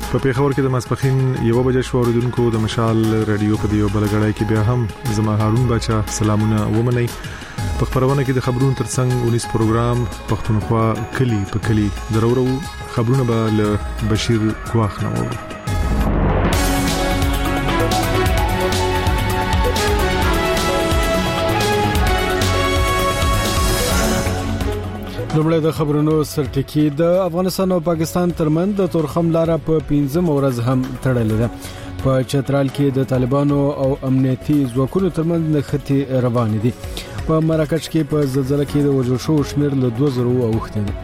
په پیښور کې د ماسپخین 1 بجې شو اوریدونکو د مشال رادیو په دیو بلګړای کې بیا هم زما هارون بچا سلامونه ومني په خبرونه کې د خبرونو ترڅنګ 19 پروګرام پښتونخوا کلی په کلی درورو خبرونه به له بشیر ګواخ نه وو لومړی د خبرونو سرټکی د افغانستان او پاکستان ترمنځ د تورخم لاره په 15 ورځ هم تړلې ده په چترال کې د طالبانو او امنیتي ځواکونو ترمنځ نښتې روانې دي په مراکش کې په زلزلې کې د وژل شو شمیر له 2000 اوښتې دي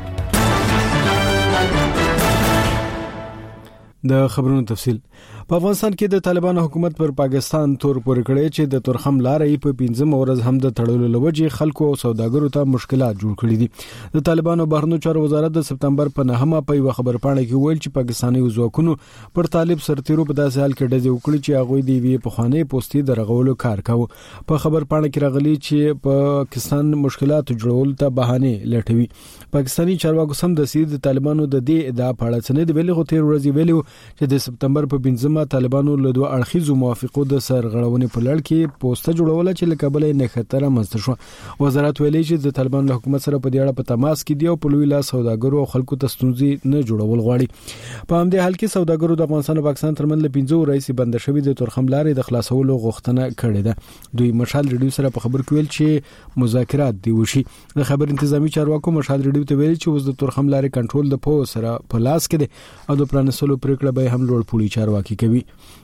د خبرونو تفصیل په افغانستان کې د طالبانو حکومت پر پاکستان تور پورې کړی چې د تورخم لارې په 15 ورځ هم د تړلو لوجه خلکو او سوداګرو ته مشکلات جوړ کړي دي د طالبانو بهرنیو چارو وزارت د سپتمبر په 9مه په یو خبرپاڼه کې ویل چې پاکستاني ځواکونو پر طالب سرتیرو په داسې حال کې ډزې وکړي چې هغه دی وی په خانه پوسټي درغولو کار کاوه په خبرپاڼه کې راغلي چې پاکستان مشکلات جوړول ته بهانه لټوي پاکستاني چارواکو سم د سید طالبانو د دې ادعا په اړه څه نه دی ویلي خو تیر ورځ ویلو چې د سپتمبر په 15 طالبانو له دوه اړخیزو موافقو د سرغړونې په لړ کې پوسټه جوړول چې له کابل نه خطر مزته شو وزارت ویلي چې د طالبانو حکومت سره په دې اړه په تماس کې دی او په لوی لاس سوداګرو او خلکو ته ستونزې نه جوړول غواړي په همدې حال کې سوداګرو د افغانستان او پاکستان ترمنځ له 15 ورځې بند شوی د تورخم لارې د خلاصولو غوښتنه کړې ده دوی مشال ریډیو سره په خبر کې ویل چې مذاکرات دی وشي د خبر انتظامی چارواکو مشال ریډیو ته ویل چې اوس د تورخم لارې کنټرول د پوه سره په لاس کې دی او د پرانسلو پریکړه به هم لوړ پوړي چارواکي کوي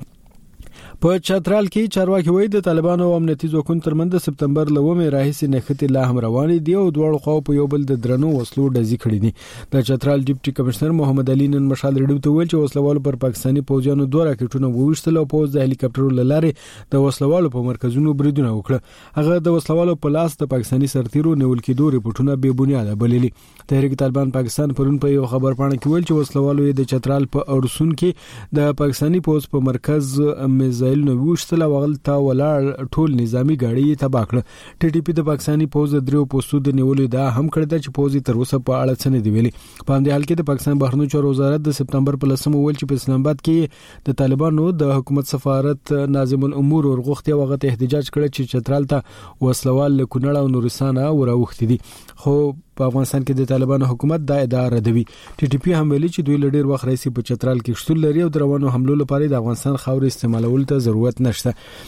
په چترال کې چارواکي وایي د طالبانو او امنیتي ځواکونو ترمنځ د سپتمبر لومې راهیسې نښتې لا هم روانې دي او دوه خو په یو بل د درنو وسلو ډزې کړې دي د چترال ډیپټي کمشنر محمد علي نن مشال ریډیو ته ویل چې وسلوالو پر پاکستاني پوځیانو دوه راکټونه وویشتل او پوځ د هلیکاپټرو لارې د وسلوالو په مرکزونو بریدونه وکړه هغه د وسلوالو په لاس د پاکستاني سرتیرو نیول کېدو ریپورتونه بې بنیاده بللي تحریک طالبان پاکستان پرون په یو خبرپاڼه کې ویل چې وسلوالو د چترال په اورسون کې د پاکستاني پوځ په مرکز میزایل نو وشتل وغل تا ولاړ ټول نظامی گاډي تباہ کړ ټي ټي پی د پاکستاني پوځ درو پوسټو د نیولې دا هم کړی چې پوځي تر اوسه په اړه څه نه دی ویلي په همدې حال کې د پاکستان بهرنیو چارو وزارت د سپتمبر په 10 ویل چې په اسلام آباد کې د طالبانو د حکومت سفارت ناظم الامور ورغختي وغه احتجاج کړی چې چترال ته وسلوال کونړ او نورستان وراوختي دي خو په افغانستان کې د طالبانو حکومت دا ادعا ردوي ټي ټي پی هم ویلي چې دوی لډیر وخت راځي په چترال کې شتون لري او دروانو حملو لپاره د افغانستان خاور استعمالول ته ضرورت نشته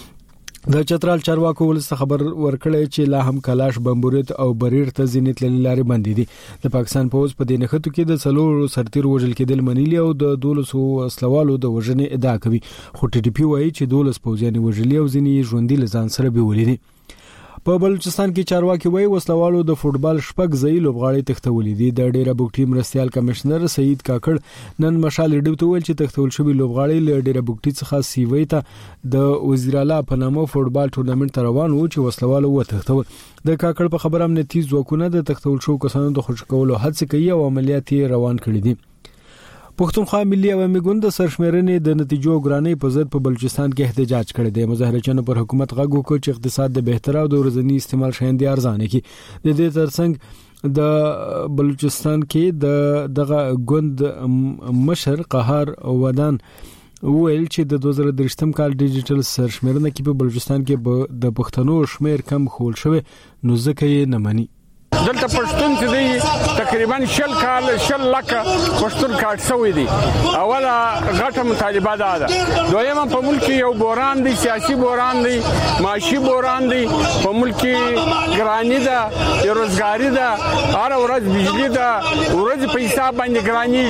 د چترال چارواکو ولست خبر ورکړی چې لا هم کلاش بمبورت او بریر ته زینت لارې باندې دي د پاکستان پوز په دې نخښتو کې د څلور سرتیر وژل کېدل منیلی او د 1200 اسلوالو د وژنې ادعا کوي خو ټي ټي پی وایي چې 12 پوځیان وژلي او ځینې ژوندۍ لزان سره به ولیدي په بلوچستان کې چارواکي وایي وسلوالو د فوټبال شپږ ځای لوبغاړي تختولې دي د ډیره بوکټي مرستيال کمشنر سعید کاکړ نن مشال ریډیو ته ویل چې تختول شوی لوبغاړي له ډیره بوکټي څخه سیوی ته د وزیر اعلی په نامه فوټبال ټورنمنت روان وو چې وسلوالو وتختول د کاکړ په خبره امنیتي ځواکونه د تختول شو کسانو د خوشی کولو هڅه کوي او عملیات روان کړي دي پښتونخوا ملي عوامي ګوند د سرشمېرنې د نتیجو ګرانۍ په ضد په بلوچستان کې احتجاج کړی دی مظاهرچیانو پر حکومت غږ وکړ چې اقتصاد د بهتر او د ورځني استعمال شاندې ارزانه کی د دې ترڅنګ د بلوچستان کې دغه ګوند مشر قهار ودان ویل چې د 2023 کال ډیجیټل سرشمېرنه کې په بلوچستان کې د پښتنو شمیر کم خول شوی نو ځکه یې نه مني دلته پښتون چې دی تقریبا 10 لک پښتون کارت شوی دی اوله غټه مطالبه ده دویمه په ملک یو بوران دی سیاسي بوران دی معاشي بوران دی په ملک ګرانی ده روزګاری ده هر ورځ بجلی ده ورځ پیسې باندې ګرانی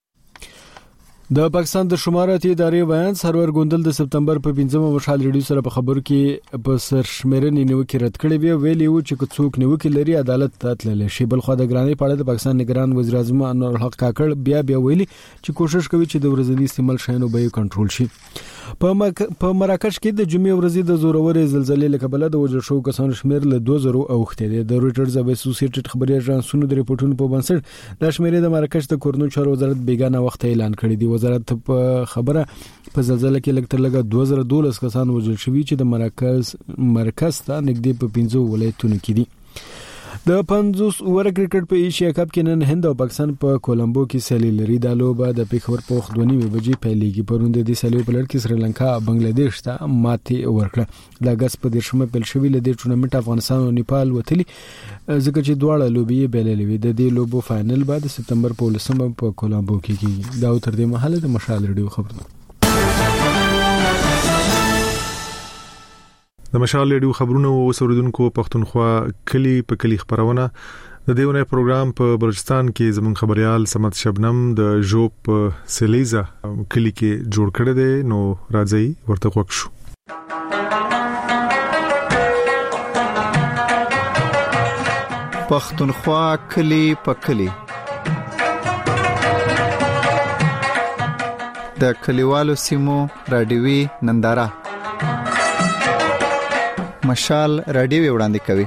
د پاکستان د شماراتي ادارې بیان سرور ګوندل د سپتمبر په 15 مشال ریډیو سره په خبرو کې په سرشمېرنې نیوکې رد کړې ویلي و چې څوک نیوکې لري عدالت ته تللی شي بل خو د ګرانۍ په اړه د پاکستان نگران وزیر اعظم انور الحق کاکړ بیا ویلي چې کوشش کوي چې د ورځني استعمال شینو به کنټرول شي په مراکش کې د جمعې ورځې د زورورې زلزلې له کبله د وژل شوو کسانو شمېر له 2000 اوښتې دی د رويټرز او اسوسییټډ خبري اژانسونو د ریپورتونو په بنسټ د شمېرې د مراکش د کورنو چارو وزارت بیگانه وخت اعلان کړی دی وزارت په خبره په زلزلې کې لږ تر لږه 2012 کسان وژل شوي چې د مرکز ته نږدې په 15 ولایتونو کې دي د 50 اوور کرکټ په ایشیا کپ کې نن هند او پاکستان په کولمبو کې سیالي لري. د لوبه د پیښور په وخت 2:30 بجې پیلېږي. پروند د سیالي په لړ کې سریلانکا بنگلاديش ته ماتې ورکړه. د اگست په 10مه پیل شوې لدې ټورنمنت افغانستان او نیپال وتلي ځکه چې دواړه لوبي بیللې وي. د دې لوبو فائنل بعد سپتمبر په 19مه په کولمبو کې کیږي. دا تر دې مهاله د مشال ریډیو خبرونه. د مشال ریډیو خبرونه وسوردونکو پښتونخوا کلی په کلی خبرونه د دیونه پروګرام په بلوچستان کې زمون خبريال سمت شبنم د جوب سلیزا کلی کې جوړ کړی دی. نو راځي ورته وښو. پښتونخوا کلی په کلی د کلیوالو سیمو رادیوي ننداره مشال رادیو وړاندې کوي.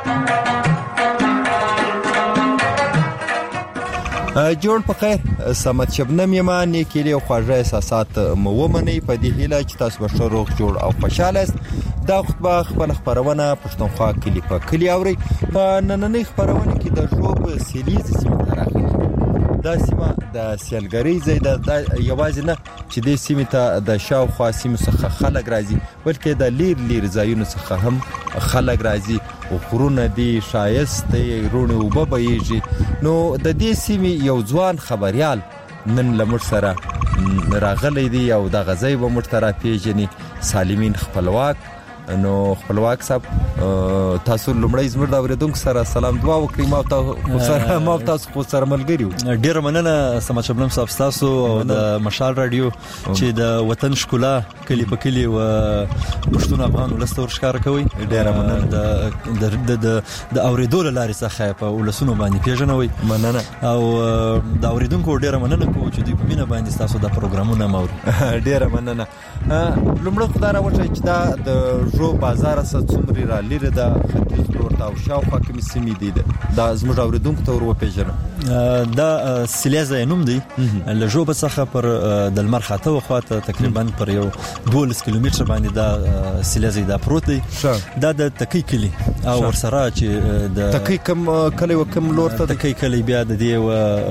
جوړ په خیر سمت شبنم یما نیکلی او خواږه احساسات مو ومني په دې هیله چې تاسو به روغ جوړ او خوشاله است. دا خطبه خپل خبرونه پښتونخوا کلی په کلی اوري. په نننۍ خبرونه کې د جوب سلیز سیمه راغلي. دا سیمه د سیلګری زیاده د یوازې نه چې د سیمه ته د شاوخوا سیمه څخه خلک راځي بلکې د لیر ځایونو څخه هم خلک راځي او خورونه دي شایست رونه وببېږي. نو د دې سیمه یو ځوان خبريال نن لمر سره راغلی دی او د غزي به مرترا پیژني سالمین خپلواک. نو خپلواک صاحب تاسو لمړی زموږ د اوریدونکو سره سلام دعا وکړئ. ما تاسو خو سره ملګری ډیر مننه سمت شبنم صاحب تاسو او د مشال رادیو چې د وطن ښکلا کلی په کلی او پښتون افغان ولستور ښکار کوي. ډیر مننه د اوریدو لارې څخه په ولسونو باندې پیژنوي. مننه او د اوریدونکو ډیر مننه کوم چې دوی په مینه باندې تاسو د پروګرامونه موري. ډیر مننه. لمړی خدای راوړي چې دا د جو بازار سره څومره را لري د ختیځ لور ته او شاوخوا کې سیمې دي. دا زموږ اوریدونکو ته ورو پیژنه. دا سلیزا نوم دی. له جو څخه پر د لمر خاطه وخواته تقریبا پر یو 12 کیلومتر باندې دا سلیزا دا پروت دی. دا د تکی کلی او ورسره چې د تکی کم کلی او کم لور ته تکی کلی بیا د دی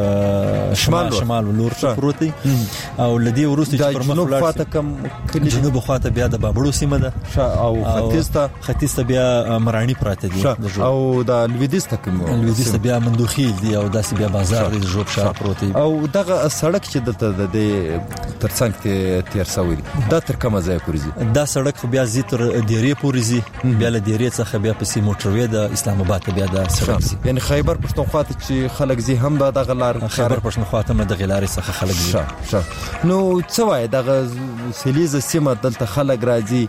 شمال لور ته پروت دی. او لدی ورسته چې پر مخ خاطه کم کلی جنوب خاطه بیا د بابړو سیمه ده او ختیځ ته بیا مرانی پراته دي. او د لویدیځ ته کوم لویدیځ ته بیا مندوخیل دی او داسې بیا بازار دی جوب شاه پروت دی. او دغه سړک چې د ترڅنګ ته تیر شوی دا تر کومه ځای پورې ځي؟ دا سړک خو بیا زی تر دیری پورې ځي. بیا له دیری څخه بیا پسې موټروي د اسلام آباد ته بیا دا سړک ځي. یعنی خیبر پښتونخوا ته چې خلک زی هم دا د غلار خیبر پښتونخوا ته د غلار څخه خلک ځي. نو څه وای دغه سلیزه سیمه دلته خلک راځي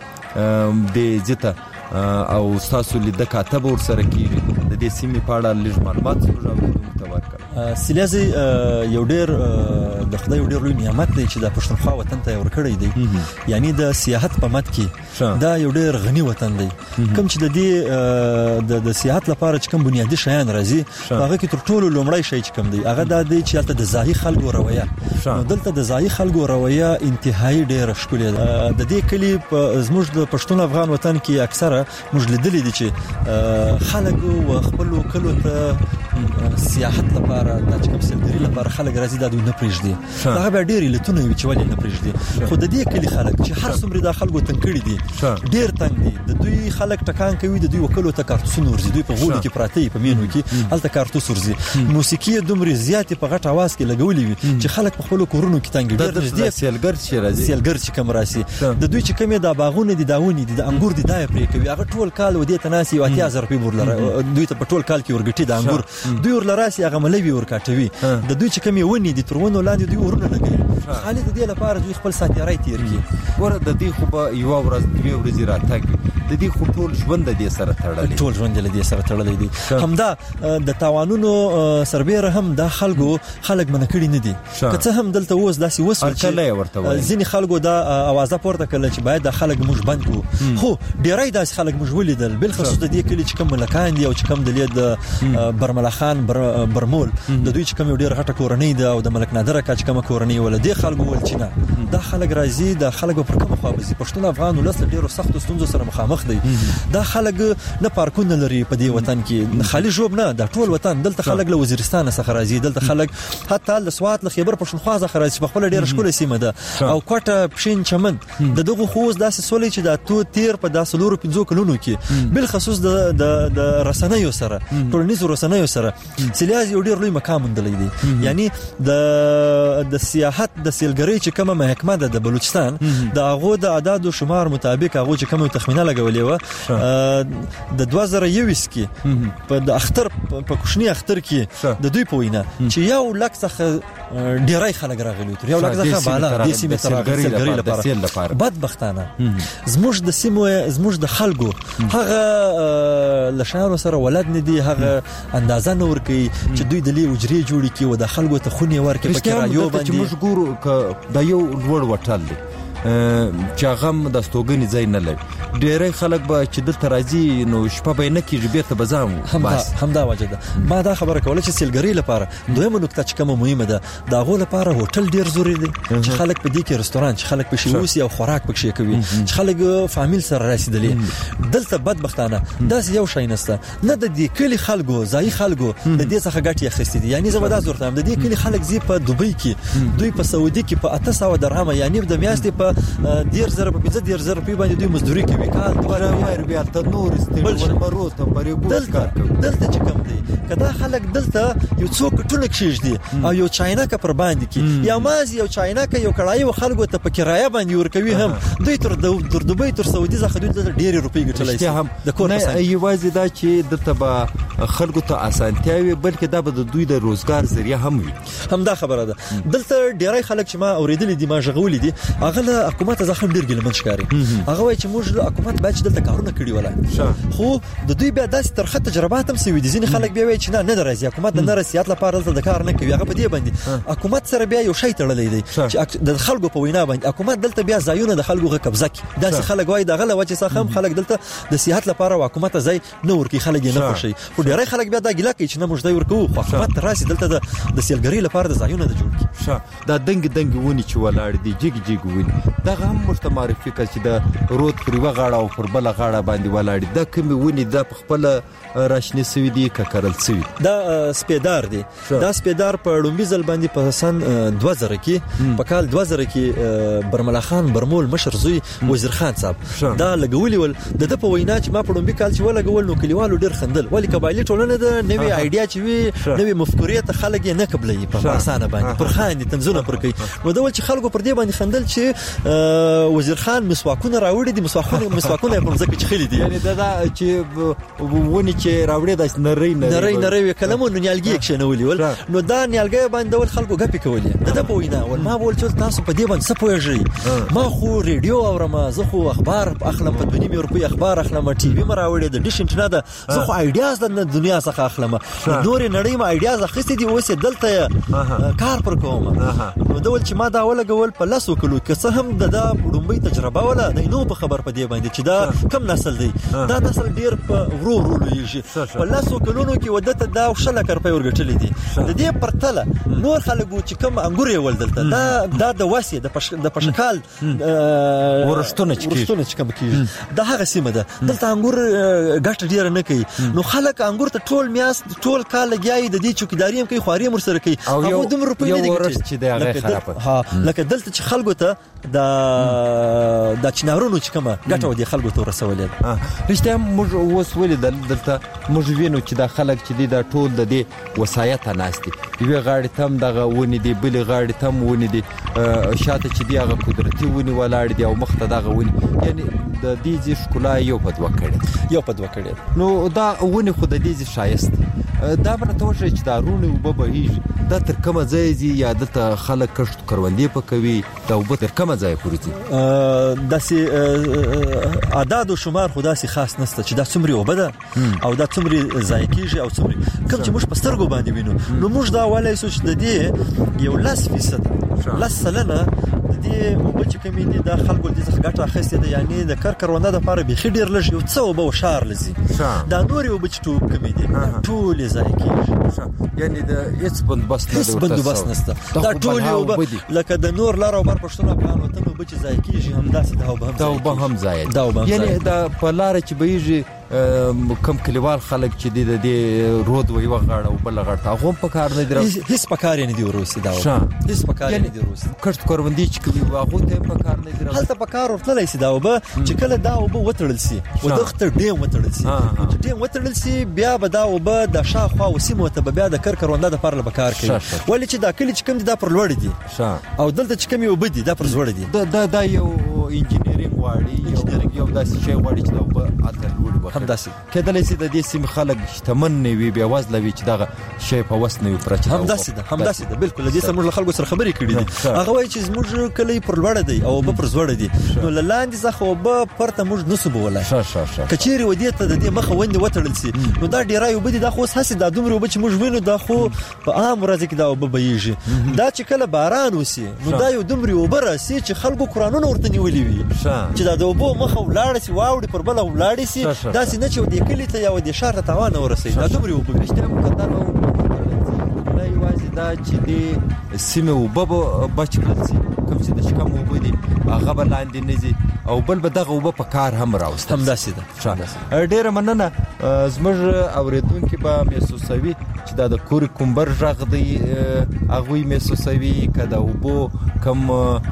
د زیته او تاسو لید کاتب ور سره کیږي د دې سیمې په اړه لږ معلومات ورکړئ. سلیزي یو ډیر د خدای یو ډیر لوی نعمت دی چې د پښتونخوا وطن ته ورکړی دی. یعنی د سیاحت په مد کې دا یو ډیر غنی وطن دی. کوم چې د دې د سیاحت لپاره چې کوم بنیادی شیان راځي هغه کې تر ټولو لومړی شی چې کوم دی هغه د دې چې البته د ځای خلکو رویه. نو دلته د ځای خلکو رویه انتهایی ډیر ښکلې ده. د دې کلی په زموږ د پښتون افغان وطن کې اکثره موږ لیدلې دي چې خلک او خپل کلو ته سیاحت لپاره د کوم سیلګری لپاره خلک راځي د دوی نه پریږدي. هغه به ډیر لتونه وي چې ولې نه پریږدي. خو د دې کلی خلک چې هر څومره د خلکو تنکړي دي ډیر تنگ دي. د دوی خلک ټکان کوي د دوی وکلو ته کارتوسونه ورځي. دوی په غوړي کې پراته په مینو کې هلته کارتوس ورځي. موسیقي دومره زیاتې په غټ आवाज کې لګولې وي چې خلک په خپل کورونو کې تنګ دي. د دې سیلګر چې راځي سیلګر چې کوم راسي د دوی چې کومه د باغونه دي داوني دي د انګور دي دای پرې کوي. هغه ټول کال ودی تناسي 8000 روپۍ ورلره دوی ته په ټول کال کې ورګټي د انګور دوی ورلراسي هغه ملوي ورکاټوي. د دوی چې کومه ونی دي ترونه لاندې دوی ورونه لګي. خالد دې لپاره دوی خپل ساتيرای تیر کی ور د دې خو په یو ورځ دوی ورځي راتګ د دې خو ټول ژوند د دې سره تړلې ټول ژوند د دې سره تړلې دي. همدا د تاوانونو سربېره هم د خلک منکړي نه دي. که څه هم دلته اوس داسې وسول چې ځینې خلکو دا اوازه پورته کړل چې باید د خلک موږ بند کو. خو ډیرای داس خلک موږ ولیدل بل خصوص د دې کلی چې کوم ملکان دي او چې کوم د لید برملا خان برمول د دوی چې کوم ډیر غټه کورنۍ ده او د ملک نادر کا چې کوم کورنۍ ول دي خلکو ول چې نه دا خلک راځي د خلکو پر کومه خوا بزي. پښتون افغان ولس ډیرو سخت ستونزو سره مخامخ وخت دی دا خلک نه پارکونه لري په دې وطن کې خالي جوب نه دا ټول وطن دلته خلک له وزیرستان څخه راځي دلته خلک حتی د سوات له خیبر پښتونخوا څخه راځي په خپل ډیر ښکلې سیمه ده او کوټه پښین چمن د دغه خوځ داسې سولې چې دا تو تیر په داسې لورو 15 کلونو کې بل خصوص د رسنیو سره ټولنیزو رسنیو سره سیلیاز یو ډیر لوی مقام مندلې دي یعنی د سیاحت د سیلګری چې کومه محکمه ده د بلوچستان د هغه د اعداد او شمار مطابق هغه چې کومه تخمینه لګولې و د 2021 کې په د اختر په کوشنی اختر کې د دوی په وینا چې یو لک څخه ډیرای خلک راغلي تر یو لک څخه بالا د سیمه ترغلي لپاره بدبختانه زموږ د سیمو زموږ د خلکو هغه لشانو سره ولد نه دي هغه اندازه نور کوي چې دوی د لې وجري جوړي کوي او د خلکو ته خونی ورکه پکې رايو باندې موږ ګورو د یو لوړ وټل دي چې هغه د ستوګنې ځای نه لري ډېری خلک به چې دلته راځي نو شپه به نه کېږي بیرته به ځم همدا وجه ده ما دا خبره کوله چې سیلګرۍ لپاره دویمه نکته چې کومه مهمه ده د هغو لپاره هوټل ډېر ضروري دی چې خلک په دې کې رستوران چې خلک پکې اوسي او خوراک پکې کوي چې خلک فامیل سره رسیدلي دلته بدبختانه داس یو شی نشته نه د دې کلی خلکو ځای خلکو د دې څخه ګټه اخیستې دي یعنی زما دا زورته د دې کلی خلک زی په دوبۍ کې دوی په سعودي کې په 800 درهم یعنی د میاشتې په 10000 په 10000 روپۍ باندې دوی مزدوري کوي کال 2000 روپۍ ته نور استل مروته پرې ګوت دلته چې کم دی کدا خلک دلته یو څوک ټول کېږي او یو چاینا کا پر باندې کې یا ماز یو چاینا کا یو کړای او خلکو ته په کرایه باندې ورکوي هم دوی تر دوبۍ تر سعودي څخه دوی ډېر روپۍ ګټلای شي هم د کور نه یوازې دا چې دلته به خلکو ته اسانتیاوي بلکې دا به د دوی د روزګار ذریعہ هم وي هم دا خبره ده دلته ډېرای خلک چې ما اوریدل دي ما ژغولې دي هغه له حکومت ځخه ډېر ګلمن ښکاري هغه وایي چې موږ له حکومت باید دلته کارونه کړی ولا خو د دوی بیا داسې ترخه تجربات هم سوي دي ځینې خلک بیا وایي چې نه درځي حکومت د نرسيات لپاره دلته د کار نه کوي هغه په دې باندې حکومت سره بیا یو شی تړلې دی چې د خلکو په وینا باندې حکومت دلته بیا ځایونه د خلکو قبضه کوي داسې خلک وایي دغه له وجه څخه هم خلک دلته د سیاحت لپاره حکومت ځای نه ورکی خلک نه خوشي خو ډېر خلک بیا دا ګیله کوي چې نه موږ ځای ورکو خو حکومت راسي دلته د سیلګری لپاره د ځایونه د جوړ کی دا دنګ ونی چې ولاړ دي جګ ونی دا هم مشتمارفي کوي چې د رود پر یو غاړه او پر بل غاړه باندې ولاړ دي دا کوم ونی د خپل راشنه سوي دي ککرل سوي دا سپیدار دي دا سپیدار په لومبي ځل باندې په سن 2000 کې په کال 2000 کې برملا خان برمول مشر زوی وزیر خان صاحب دا لګولي ول د په وینا چې ما په لومبي کال چې ولګول نو کلیوالو ډیر خندل ولی قبایلی ټولنه د نوې ایډیا چې وی نوې مفکورې ته خلک نه قبلې په اسانه باندې پر خان تنظیم پر کوي نو دا ول چې خلکو پر دې باندې خندل چې وزیر خان مسواکونه راوړي دي مسواکونه په ځکه چې خېلې دي یعنی دا چې ونی چې راوړي د نری کلمو نو نیالګي کښنولې ول نو دا نیالګي باندې ول خلکو غپی کولې د په وینا ول ما ول چې تاسو په دې باندې څه پوهیږئ ما خو ریډیو اورم زه خو اخبار اخلم په 2 روپۍ اخبار اخلم ټي وي مراوړي د ډیش انټرنیټ ده زه خو ایډیاز د دنیا څخه اخلم نور نړۍ ما ایډیاز اخستې دي اوس دلته کار پر کوم نو دا ول چې ما دا ولګول په لاسو کلو که څه هم د لومبۍ تجربه ولا د نو په خبر په دې باندې چې دا کم نسل دی دا نسل ډیر په ورو لویږي په لاسو کلونو کې ودته دا شل کر په ورګټلې دي د دې پرتله نور خلکو چې کم انګور یې ول دلته دا د واسي د پشکال ورشتونه چې کم کیږي دا هغه سیمه ده دلته انګور ګټ ډیر نه کوي نو خلک انګور ته ټول میاس ټول کال لګیاي د دې چوکیداری هم کوي خواري مر سره کوي هغه دوم روپۍ نه دي چې دا هغه خراب ها لکه دلته چې خلکو ته د چنارونو چې کومه ګټه ودی خلکو ته رسولې رښتیا موږ اوس ولې دلته موږ وینو چې دا خلک چې دا ټول د دې وسایت ناشتي یو غاړي تم دغه ونی دی بل غاړي تم ونی دی شاته چې دی هغه قدرتي ونی ولاړ دی او مخته دغه ونی یعنی د دې ښکلا یو په دوه کړي نو دا ونی خو د دې شایست دا برته وشي چې دا رونه وبهیږي دا تر کومه ځای دی یا د خلک کښت کروندې پکوي دا وب تر کومه ځای پورې دي داسې اعداد او شمار خدا سي خاص نشته چې دا څومره وبده او دا څومره ځای کیږي او څومره کوم چې موږ په سترګو باندې وینو نو موږ دا ولای سوچ د دې یو 10% لس سلنه د دې اوبه چې کمی دي د خلکو د څخه ګټه اخیستې ده، یعنی د کرونده د لپاره به خډیر لږ یو څو اوبه وشار لزي دا نور اوبه چې ټوب کمی دي ټول ځای کېږي، یعنی د هیڅ بندوبست نشته دا ټول اوبه لکه د نور لار او بر پښتون افغان وطن اوبه چې ځای کېږي همداسې دا اوبه هم ځای یعنی دا په لار چې بهيږي کم کلیوال خلک چې د دې رود وي وغاړه او بل غړ تا غوم په کار نه دی هیڅ په کار نه دی وروسي دا هیڅ په کار نه دی وروسي کښت کوروندي چې کوي واغو ته په کار نه دی هلته په کار ورتللی سي دا وبه چې کله دا وبه وتړل سي او دغه ډیم وتړل سي چې ډیم وتړل سي بیا به دا وبه د شاخوا وسیمه ته بیا د کرونده د پر لپاره کوي ولې چې دا کلی چې کوم دا پر لوړ دي او دلته چې کوم وبه دي دا پر زوړ دي دا یو انجینرینګ واړي یو داسې شی واړي چې دا وبه اته لوړ همداسې کېدلی سي د دې سیم خلک شتمن نه وي بیا وځ لوي چې دغه شی په وس نه وي پرچ همداسې ده بالکل د دې سمون خلکو سره خبرې کړې دي هغه وایي چې زموږ کلی پر لوړ دی او به پر زوړ دي نو لاندې ځخه به پرته موږ نسو بولای کچيري ودی ته د دې مخه وند وتړل سي نو دا ډیرای وبدي دا خو هسه دا دومره وب چې موږ وینو دا خو په عام ورځ کې دا وب بيږي دا چې کله باران وسی نو دا یو دومره وبره سي چې خلکو قرانونه ورته نیولې وي چې دا د وب مخه ولاړ سي واوړي پر بل ولاړ سي دا سي نه چې د کلی ته یا د شهر ته توانه ورسېږي دا دومره وب رښتیا مقدار نه یوازې دا چې د سیمه وب بچ کړل سي کوم چې د شکم وب دي هغه بلاندې نه زی او بل به دغه وب په کار هم راوست همداسې ده ډیره مننه زموږ اوریدونکو به محسوسوي چې دا د کور کومبر ژغ دی هغه محسوسوي کده وب کم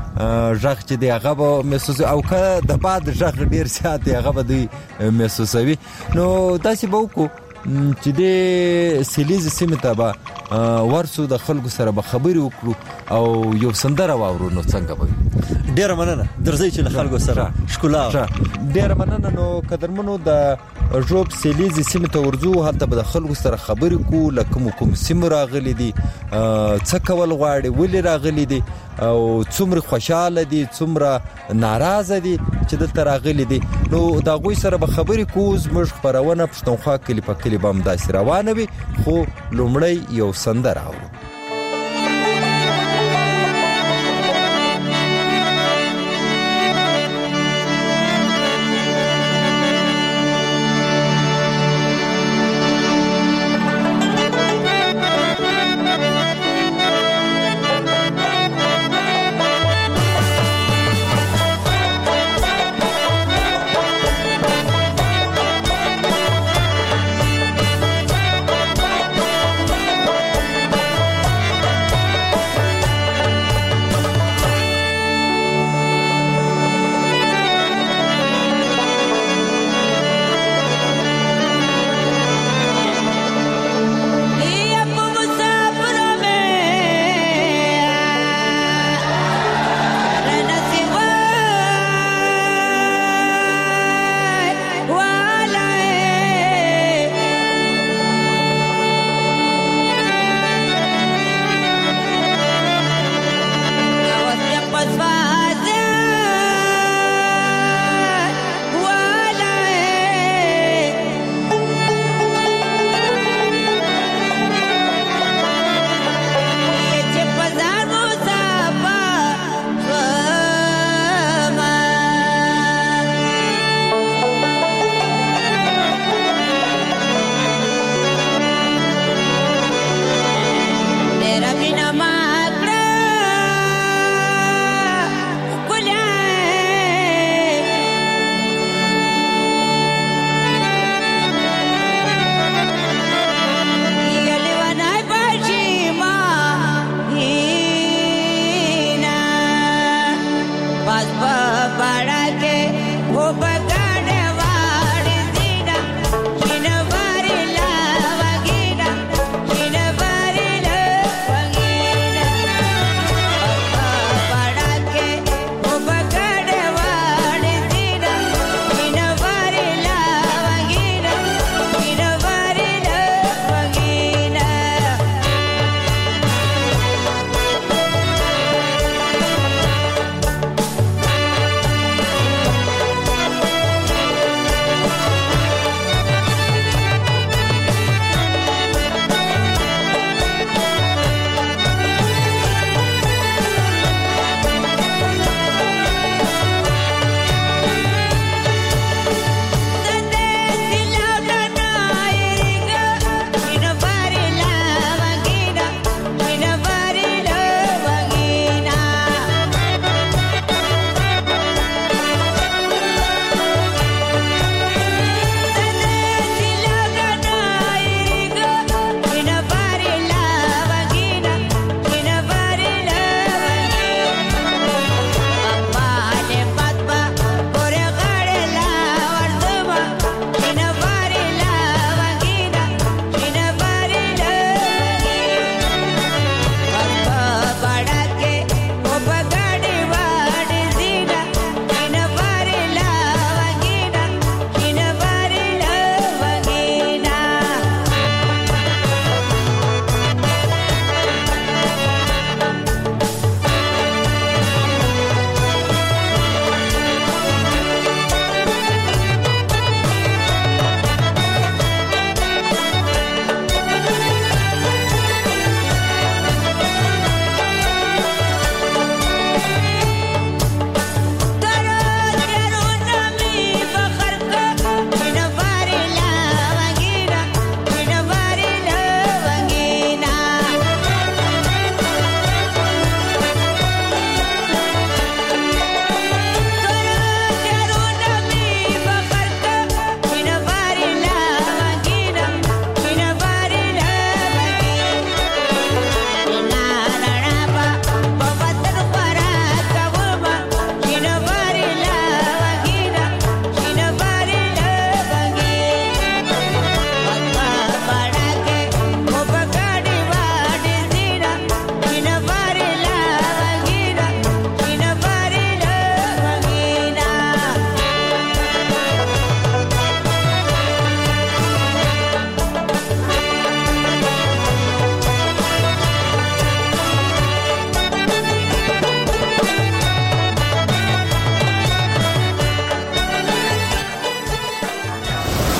ژغ چې دی هغه به محسوس او که د بعد ژغ ډیر زیات دی هغه به دی محسوسوي نو داسې به وکړو چې د سیلیز سیمه ته به ورسو د خلکو سره به خبرې وکړو او یو سندره واورو نو څنګه به ډیره مننه درځي چې خلکو سره شکلا ډیره مننه نو قدرمنو د جوب سیلیز سیمه ته ورځو هلته به د خلکو سره خبرې کو لکه کوم سیمه راغلي دي څه کول غواړي ولې راغلي دي او څومره خوشاله دي څومره ناراضه دي چې دلته راغلي دي نو دا غوي سره به خبرې کو زموږ خبرونه پښتونخوا کلی په کلی بام داسې روانه وي خو لومړی یو سندره اورو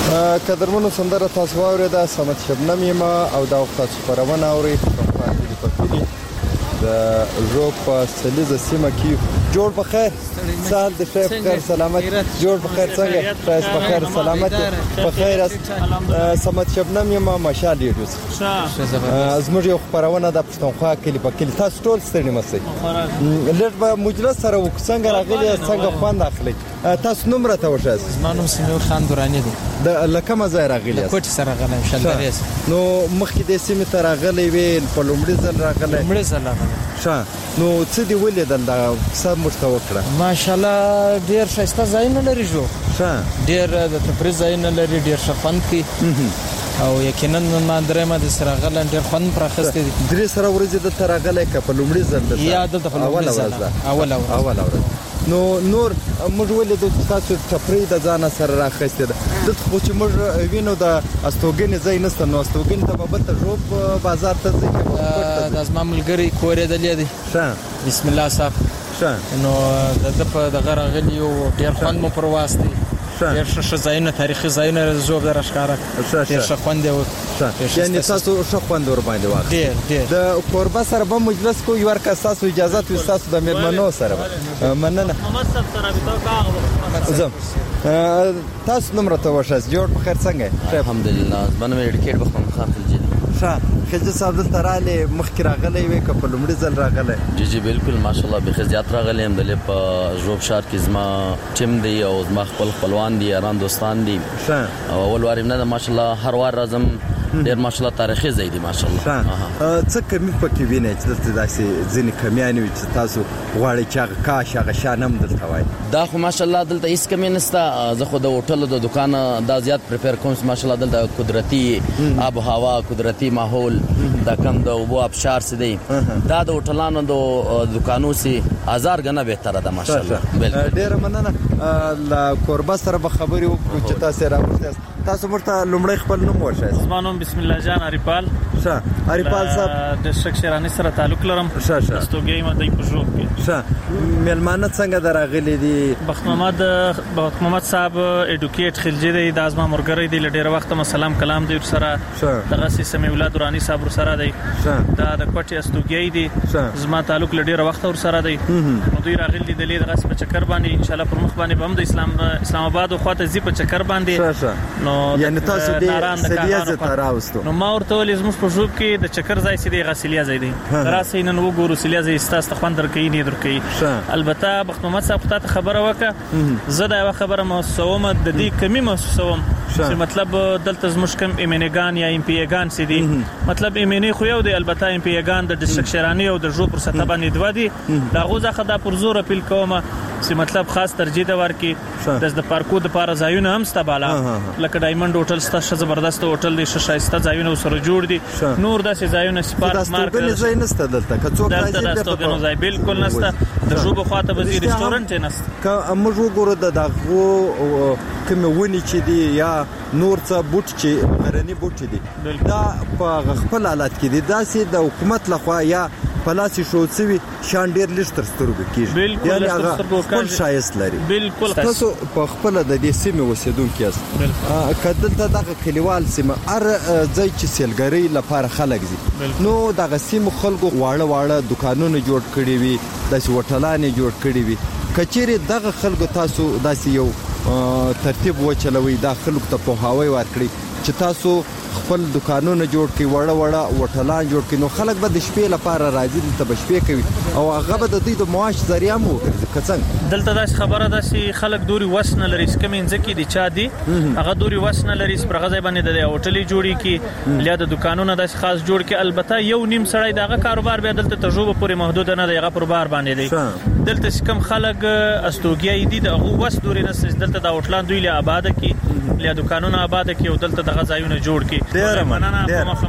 قدرمنو سندره تاسو واورېده سمت شبنم یم او دا وخت تاسو خپرونه اورئ په کلي د ژوب په سلیزه سیمه کې. جوړ په خیر، سهار د خیر په خیر سلامت. جوړ په خیر څنګه؟ تاسو په خیر سلامت په خیر است. سمت شبنم یم ماشال ریډیوس. زموږ یو خپرونه د پښتونخوا کلي په کلي. تاسو ټول ستړي مسئ لږ به مجلس سره وکړو. څنګه راغلي، څنګه خوند اخلئ؟ تاسو نوم راته وښایاست. زما نوم سمیور خان دوراني دی. له کومه ځای راغلي یاست؟ کوټې سره راغلی یم، شلدرې. نو مخکې دې سیمې ته راغلی وې، په لومړي ځل راغلی؟ لومړي ځل راغلی. ښه، نو څه دې ولیدل؟ دا کیسه موږ ته وکړه. ماشاءالله ډېر ښایسته ځایونه لري ژوب. ښه، ډېر د تفریح ځایونه لري، ډېر ښه خوند کوي. او یقینا ما درېمه دسې راغلی ډېر خوند پرې اخیستی دی. درې سره ورځې دلته راغلی که په لومړي ځل دلته؟ یا دلته په لومړي ځل اوله ورځ. نو نور موږ ولیدو چې تاسو ټپرۍ د ځانه سره راخیستې ده. دلته خو چې موږ وینو د استوګنې ځای نشته، نو استوګنې ته به بلته ژوب بازار ته ځئ؟ دا زما ملګری کور یې دلې دی. ښه، بسم الله صاحب. ښه، نو د ده په دغه راغلي یو ډېر خوند مو پر واس دی. ډېر ښه ځایونه، تاریخي ځایونه ژوب در راښکاره. ډېر ښه خوند یې وکړ. یعنې تاسو ښه خوند ورباندې واخیست؟ ډېر. د کوربه سره به مجلس کوو، یو ورکه ستاسو اجازت وي ستاسو د مېلمنو سره به؟ مننه. ځم. تاسو نوم راته وښایاست. جوړ په خیر څنګه یې؟ الحمدلله. زما نوم ایډیکیټ بختیار خان خلجي دی. ښه، خلجي صاحب دلته راغلی، مخکې راغلی وې که په لومړي ځل راغلی؟ جی بالکل ماشاءالله بېخي زیات راغلی یم. دلې په ژوب ښار کې زما ټیم دی او زما خپل خپلوان دي، یاران دوستان دي. ښه، او اول وار یم نه ده ماشاءالله، هر وار راځم. ډېر ماشاءالله تاریخي ځای دی ماشاءالله. څه کمی پکې وینئ چې دلته داسې ځینې کمیانې وي چې تاسو غواړئ چې هغه کاش هغه شیان هم دلته وای؟ دا خو ماشاءالله دلته هیڅ کمی نشته. زه خو د هوټلو د دوکانه دا زیات پریفر کوم چې ماشاءالله دلته قدرتي آب و هوا، قدرتي ماحول، دا کم د اوبو آبشار څه دی، دا د هوټلانو د دوکانو سي هزار ګنه بهتره ده ماشاءالله. ډېره مننه. له کوربه سره به خبرې وکړو چې تاسو راوښتاست. تاسو موږ ته لومړی خپل نوم وښایاست. زما نوم بسم الله جان اریپال. ښه، اریپال صاحب د شکشرانی سره تعلق لرم. ښه، استوګۍ م دی په ژوب کې. ښه، مېلمانه څنګه د راغلي دي؟ بخت محمد صاحب ایډوکیټ خلجي دی، دا زما ملګری دی. له ډېره وخته م سلام کلام دی ورسره. دغسې سمیع الله دوراني صاحب ورسره دی. دا د کوټې استوګۍ دی، زما تعلق له ډېره وخته ورسره دی. نو دوی راغلي دي دلې دغسې په چکر باندې، انشاءالله پر مخ باندې به هم د اسلام آباد خواته ځي په چکر باندې. نو یعنې تاسو دې سلیزې ته راوستو؟ نو ما ورته ویلې زموږ په ژوب کې د چکر ځای چې دی هغه سلیه ځای دی. راسئ نن وګورو سلیه ځای ستاسو ته خوند درکوي نه درکوي. البته بخت محمد صاحب تا ته خبره وکړه، زه دا یوه خبره محسوسوم، د دې کمی محسوسوم چې مطلب دلته زموږ کم ایمینګان یا ایم پی ایګان چې دي، مطلب ایمینې خو یو دی، البته ایم پی ایګان د ډسټرکټ شیرانی او د ژوب پر سطح باندې دوه دي. د هغو څخه دا پر زور اپیل کوم چې مطلب خاص ترجیح ته ورکړي. د پارکو دپاره ځایونه هم سته بالا، لکه ډایمنډ هوټل سته، ښه زبردست هوټل دی، ښه ښایسته ځایونه ورسره جوړ دي. نور داسې ځایونه چې پارک مارک ځای نشته دلته؟ که څوک راځي دلته د استوګنو ځای بالکل نشته. د ژوب خواته به ځي رسټورانټ یې نشته. که موږ وګورو د دغو کومې ونې چې دي یا نور څه بوټ چې غرني بوټ دي، دا په خپل حالت کې دي، داسې د حکومت لخوا یا په لاس ښود شوي شیان ډېر لږ تر سترګو کېږي، یعنې هغه خپل ښایست لري. بالکل تاسو په خپله د دې سیمې اوسېدونکي یاست، که دلته دغه کلیوال سیمه هر ځای چې سیلګرۍ لپاره خلک ځي، نو دغه سیمو خلکو واړه دوکانونه جوړ کړي وي، داسې هوټلان یې جوړ کړي وي. که چیرې دغه خلکو تاسو داسې یو ترتیب وچلوئ، دا خلکو ته پوهاوی ورکړئ چې تاسو خپل دکانونه جوړ کړي، وړه هوټلان جوړ کړي، نو خلک به د شپې لپاره راځي، دلته به شپې کوي او هغه به د دوی د معاش ذریعه هم وګرځي. که څنګه دلته داسې خبره ده چې خلک دورې وس نه لري، چې کومې ځمکې دي چا دي هغه دورې وس نه لري چې پر هغه ځای باندې د هوټلې جوړې کړي یا د دکانونه داسې خاص جوړ کړي. البته یو نیم سړی د هغه کاروبار بیا دلته تر ژوبه پورې محدود نه دی، هغه پر بار باندې دی. دلته چې کوم خلک استوګیایي دي د هغو وس دورې نشته چې دلته د هوټلان دوی له آباده کړي یا دکانونه آباده کړي او دلته دغه ځایونه جوړ کړي. مننه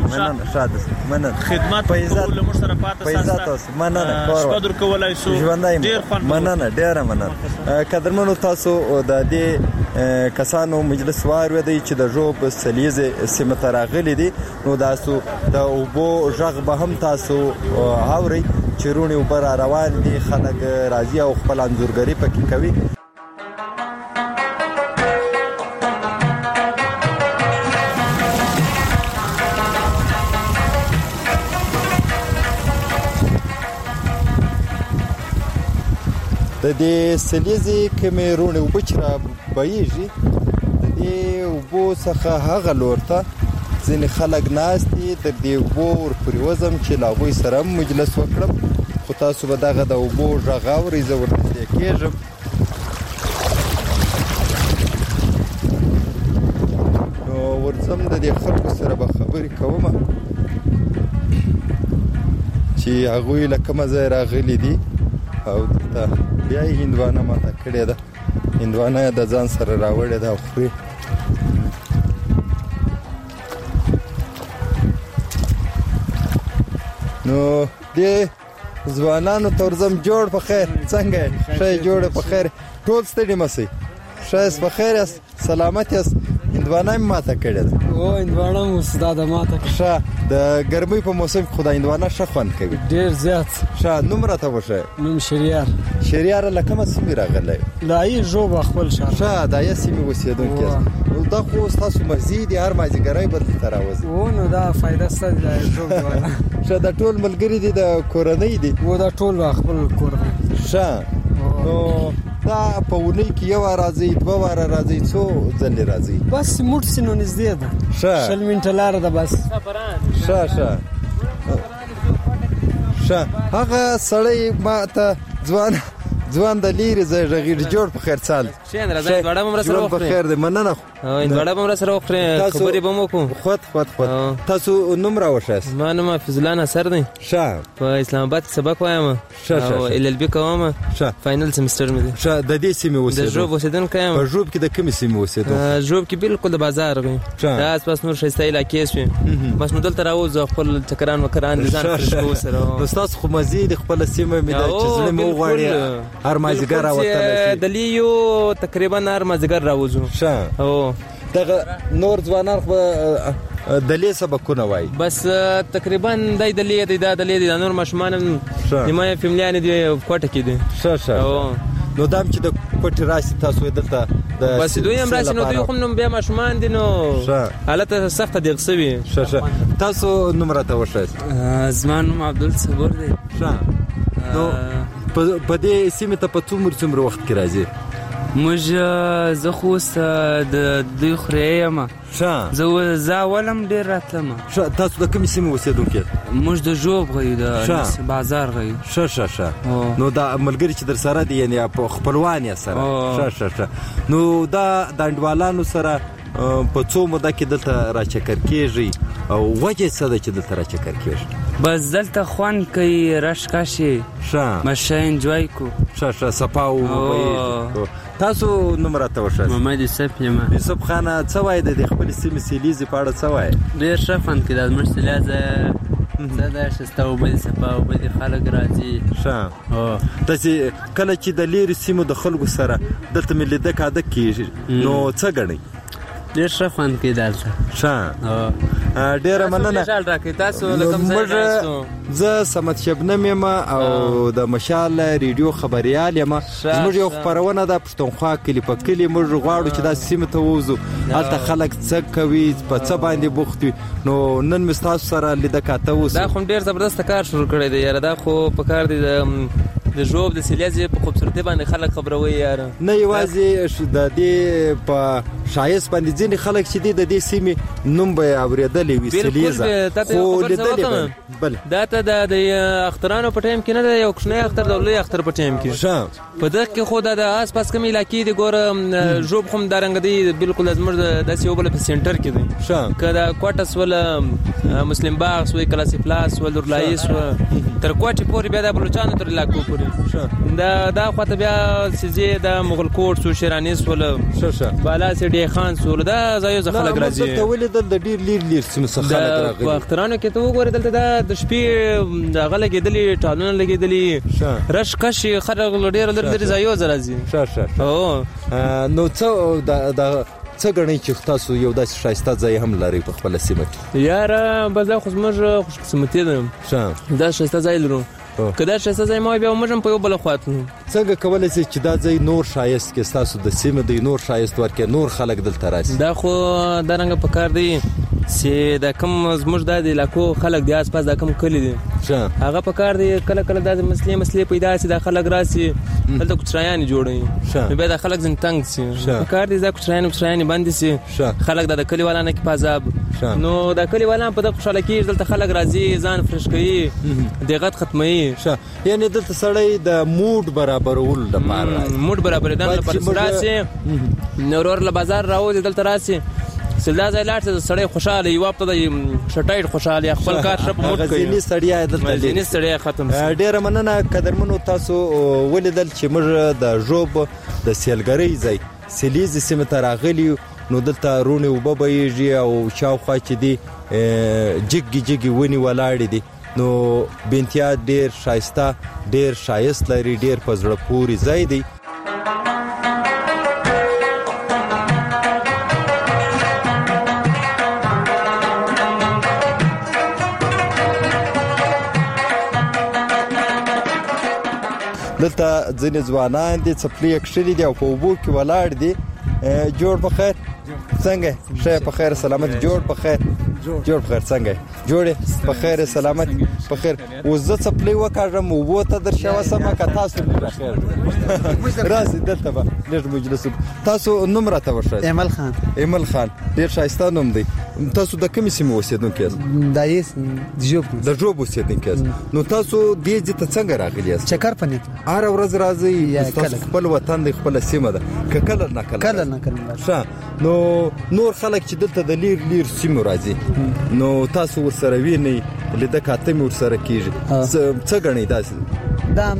خدمت کول موږ سره پاتې ساسته مننه شپه کولای شو ډیر خوند مننه ډیره مننه. قدرمنو تاسو د دې کسانو مجلس وار ودی چې د ژوب سلیزه سیمه ته راغلي دي، نو تاسو د اوبو ژغ به هم تاسو اورئ چې رونی اوبه روان دي، خلک راځي او خپل انځورګري پکې کوي. د دې سلیزي کومې روڼې اوبه چې را بهیږي د دې اوبو څخه هغه لور ته ځینې خلک ناست دي تر دې اوبو ورپورې وځم چې له هغوی سره هم مجلس وکړم خو تاسو به دغه د اوبو غږ اورئ زه ورنږدې کېږم نو ورځم د دې خلکو سره به خبرې کوم چې هغوی له کومه ځای راغلي دي او دلته بیا یې هندوانه ماته کړې ده هندوانه یې د ځان سره راوړې ده او خوري نو دې ځوانانو ته ورځم جوړ په خیر څنګه یې ښه یې جوړ په خیر ټول ستړي مه سئ ښه یاست په خیر یاست سلامت یاست هندوانه مې ماته کړې ده هندوانه مو استاده ماته ښه د ګرمۍ په موسم کې خو د هندوانه ښه خوند کوي ډېر زیات ښه نوم راته وښیه نوم شهریار له کومه سیمې راغلی له ای ژوبه خپل ښار ښه د ای سیمې اوسېدونکی یاست نو دا خو ستاسو مزي دي هر مازدیګری به دلته راوځي نو دا فایده سته د ژوب ښه دا ټول ملګري دي د کورنۍ دي دا ټول خپل کورنۍ ښه نو دا په اونۍ کې یو راځي دوه واره راځي څو ځلې راځي بس موټ سينو نږدې ده ښه 20 منټه لار ده بس ښه هغه سړی ما ته ځوان د لیرې ځای غږیږي جوړ په خیر سال شین راځي وړه ممر سره په خیر دې مننه وړه ممر سره وخره خبرې به مو کوم خود تاسو نوم راوښاست ما نوم فضلان اثر دی ښه په اسلام آباد کې سبق وایم او ال ال بي کوم فاینل سمستر مې دی ښه د دې سیمې اوسېدل د ژوب اوسېدونکی یم په ژوب کې د کومې سیمې اوسېدل ژوب کې بالکل د بازار غي دا اساس نور شایسته علاقې شوې بس نو دلته راوځو خپل چکران وکران ځان خوشو سره نو تاسو خو مزید خپل سیمه مې د چزړې مو غواړي هر مازیګر راوتل شي د لیو تقریبا هر مازیګر راوځو ښه او دغه نور ځوانان خو د لې سبقونه وای بس تقریبا دای د لې د نور مشمان نیمه فیملیان دي کوټه کې دي ښه نو دام چې د کوټه راشي تاسو دلته بس دوی هم راشي نو دوی خو نو بیا مشمان دي نو حالت سخت دي غسوي ښه تاسو نوم راته وښایست زمان نوم عبدل صبر دی ښه نو په دې سیمه ته په څومره وخت کې راځي موږ زه خو د دوی خورې یم زه ولم ډېر راتلم تاسو د کومې سیمې اوسېدونکي موږ د ژوب غوي د بازار غوي ښه نو دا ملګري چې در سره دي یعنې خپلوان یې سره ښه نو دا د انډوالانو سره په څو موده کې دلته راچکر کېږي او وجه څه ده چې دلته راچکر کېږي بس دلته خوند کوي رش کاشي ښه مشه انجوای کو ښه صفا او تاسو نوم راته وښایئ محمد یوسف یم یوسف خانه څه وایي د خپل سیمې سیلیزې په اړه څه وایي ډېر ښه خوند کوي دا زموږ سیلیزه زه دا ښایسته اوبه دي صفا اوبه دي خلک راځي ښه داسې کله چې د لیرې سیمو د خلکو سره دلته مې لیدک عادت کېږي نو څه ګڼئ ډېر ښه خوند کوي دلته ښه ډېره مننه زه سمت شبنم یم او د مشال ریډیو خبریال یم زموږ یو خپرونه ده پښتونخوا کلي په کلي موږ غواړو چې دا سیمې ته ووځو هلته خلک څه کوي په څه باندې بوخت وي نو نن مې ستاسو سره لیده کاته اوسو دا خو ډېر زبردست کار شروع کړی دی یاره دا خو په کار دی د ژوب د سیلیزې په خوبصورتۍ باندې خلک خبروي یاره نه یوازې د دې په ښایست باندې ځینې خلک چې دي د دې سیمې نوم به یې اورېدلی وي سلیزه خو لیدلی بل دا ته د اخترانو په ټایم کې نه ده یو کوچنی اختر د لوی اختر په ټایم کې په دغه کې خو د آس پاس کومې علاقې دي ګوره ژوب خو همدارنګه دی بالکل زموږ داسې یو بل په سینټر کې دی که د کوټس وله مسلم باغ سوی کلاسي پلاس ول درلایي سو تر کوټې پورې بیا د بلوچانو تر علاقو پورې دا خواته بیا سیزې د مغل کوټ سو شیراني سول بالا سي ډي خان سول دا ځایو ځخه لګ راځي ته ولې د ډیر لیر سیمه څخه خلک راغلي په اخترانو کې ته وګورې دلته د شپې دغه لګېدلې ټالونه لګېدلې رش کشي خلک ډیر لري ځایو راځي نو څه څه غني چې تاسو یو داسې شایسته ځای هم لري په خپل سیمه کې یاره بس دا خو زموږ خوش قسمتي ده دا شایسته ځای لرو کدا شایسته ځای ما بیا موږ په یو بل خواته څنګه کولای شي چې دا ځای نور شایست کې تاسو د سیمه د نور شایست ورکې نور خلک دلته راشي دا خو درنګ په کار دی چې د کم زموږ د علاقو خلک د آس پاس د کم کلی دي هغه په کار دی کله کله د مسلې پیدا شي د خلک راسي دلته کوچرایان جوړوي بیا د خلک ځین تنګ شي په کار دی د کوچرایان باندې شي خلک د کلیوالانو کې پازاب نو د کلیوالانو په د خوشاله کې دلته خلک راځي ځان فرش کوي دغه ختمي یعنی دلته سړی د موډ برابرول د پاره موډ برابر د پر راسي نورور له بازار راوځي دلته راسي سلدا ځای لاړ سړی خوشاله یو په د شټایټ خوشاله خپل کار شپ موټ کوي غزنی سړی دلته غزنی سړی ختم ډیر مننه قدرمنو تاسو ولیدل چې موږ د ژوب د سیلګری ځای سلیز سیمه ته راغلی نو دلته رونه وببېږي او شاوخوا چې دی جګي ونی ولاړ دي نو بنتیا ډیر شایسته ډیر شایست لري ډیر پزړه پوری ځای دی دلته ځینې ځوانان دي څپلۍ کښلي دي او په اوبو کې ولاړ دي جوړ بخیر څنګه ښه په خیر سلامت جوړ بخیر جوړ بخیر څنګه جوړ په خیر سلامت په خیر وزه څپلۍ وکړم اوبو ته درشاوه سم که تاسو بخیر راځي دلته به لږ مجلس تاسو نوم راته ورښایئ ایمل خان ډېر ښایسته نوم دی تاسو د کومې سیمې اوسېدونکي یاست د ژوب اوسېدونکي یاست نو تاسو دې ځای ته څنګه راغلي یاست چکر په نیت هره ورځ راځئ تاسو خپل وطن دی خپله سیمه ده که کله نه کله ښه نو نور خلک چې دلته د لیر سیمو راځي نو تاسو ورسره وینئ لیده کاته مې ورسره کېږي څه ګڼئ داسې دا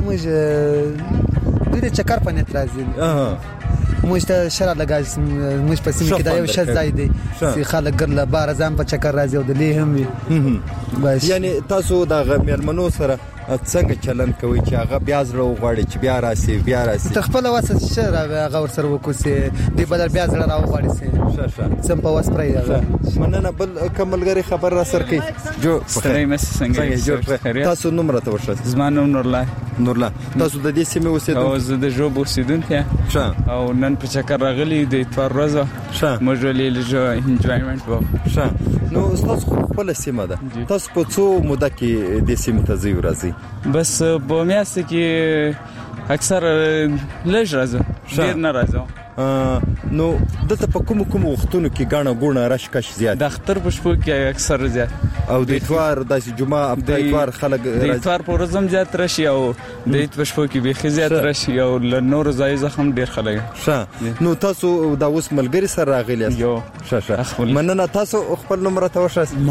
موږ دوی د چکر په نیت راځي موږ ته شرع لګاځي موږ په سیمه کې دا یو ښه ځای دی چې خلک ګرله بار ځان په چکر راځي او د لې هم وي یعنی تاسو د میلمنو سره څنګه چلن کوي چې هغه بیا زړه وغواړي چې بیا راسي ته خپل واسه چې هغه ورسره وکوسي دی بدل بیا زړه راوغواړي سي سم په واس پرې مننه بل کملګری خبر را سر کوي جو ستړی مس څنګه تاسو نوم راته ورشئ زما نوم نورله تاسو د دې سیمې اوسېدونکي او زه د ژوب اوسېدونکی او نن په چکر راغلی د اتوار ورځ موږ ولې لږ انجوایمنت وکړو نو تاسو خپل سیمه ده تاسو په څو موده کې د سیمې ته ځئ راځئ بس په میاشت کې اکثر لږ راځم ډیر نه راځم نو دلته په کوم وختونو کې غاڼه ګونه راشکش زیات د اختر په شپو کې اکثر زیات او د اتوار د جمعه د اتوار خلک د اتوار په ورځ هم زیات راشي او د اتوار په شپو کې به زیات راشي او له نور ځای زخم ډیر خلک ښه نو تاسو د اوس ملګری سره راغلی یاست یو ښه مننه تاسو خپل نوم راته ورشئ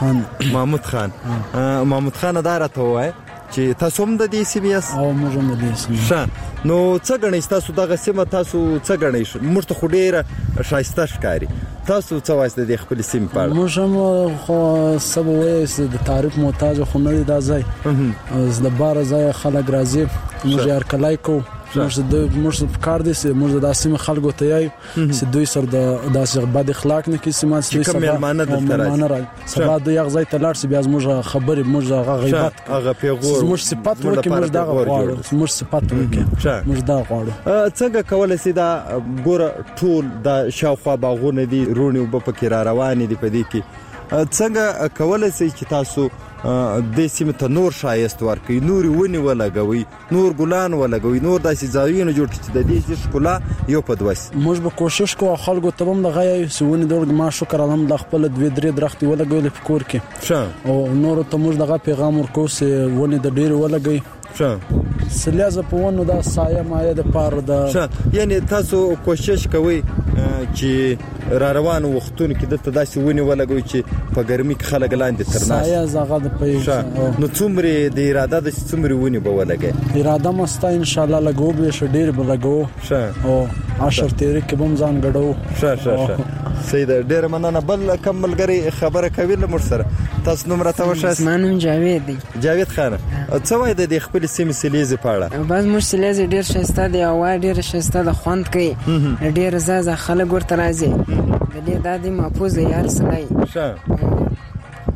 محمود خان دا راته وایي چې تاسو هم د دې سیمې یاست او موږ هم د دې سیمې ښه نو څه ګڼئ تاسو دغه سیمه تاسو څه ګڼئ موږ ته خو ډېره ښایسته ښکاري تاسو څه وایست د خپلې سیمې په اړه موږ هم خو څه به وایو د تعریف محتاج خو نه دی دا ځای د باره ځایه خلک راځي موږ یې هرکلی کوو موږ په کار دی چې موږ د داسې خلکو ته یایو چې دوی سره د داسې بد اخلاق نه کوي چې کوم میلمانه دلته راځي سبا د یو ځای ته لاړ شي بیا موږ خبرې موږ هغه غیبت هغه پیغور موږ صفات ورکړو موږ دا غواړو موږ صفات ورکړو موږ دا غواړو څنګه کولای شي دا ګوره ټول د شاوخوا باغونه دي رونی وب پکې را روان دي په دې کې څنګه کولای شي چې تاسو د سیمه ته نور شایست ورکړي نور ونی ولګوي نور ګلان ولګوي نور داسې ځایونه جوړ کړي د دې ښکلا یو په دوس موږ به کوشش کوو خلکو ته هم د غي سونی دور ما شکر الحمد د خپل 2-3 درختي ولګول په کور کې او نور ته موږ دغه پیغام ورکو چې ونی د ډیر ولګي سلیازه په ونو دا سایه مایه د پاره د یعنی تاسو کوشش کوئ چې را روان وختونو کې دلته داسې ونی ولګوي چې په ګرمي کې خلک لاندې ترناست سایه زغه د پیښه نو څومره د اراده د څومره ونی به ولګي اراده مستا ان شاء الله لګو به شډیر به لګو او 10 تیر کې بم ځان غړو سید ډیر مننه بل کم ملګری خبره کوي له مر سره تاسو نوم راته ورشئ اسمانم جاوید دی جاوید خان څه وای د خپل سیمې سلیزه پاړه باز مر سلیزه ډیر شایسته دی او ډیر شایسته د خوند کوي ډیر زازه خلک ورته راځي د دې د محفوظ یار سړی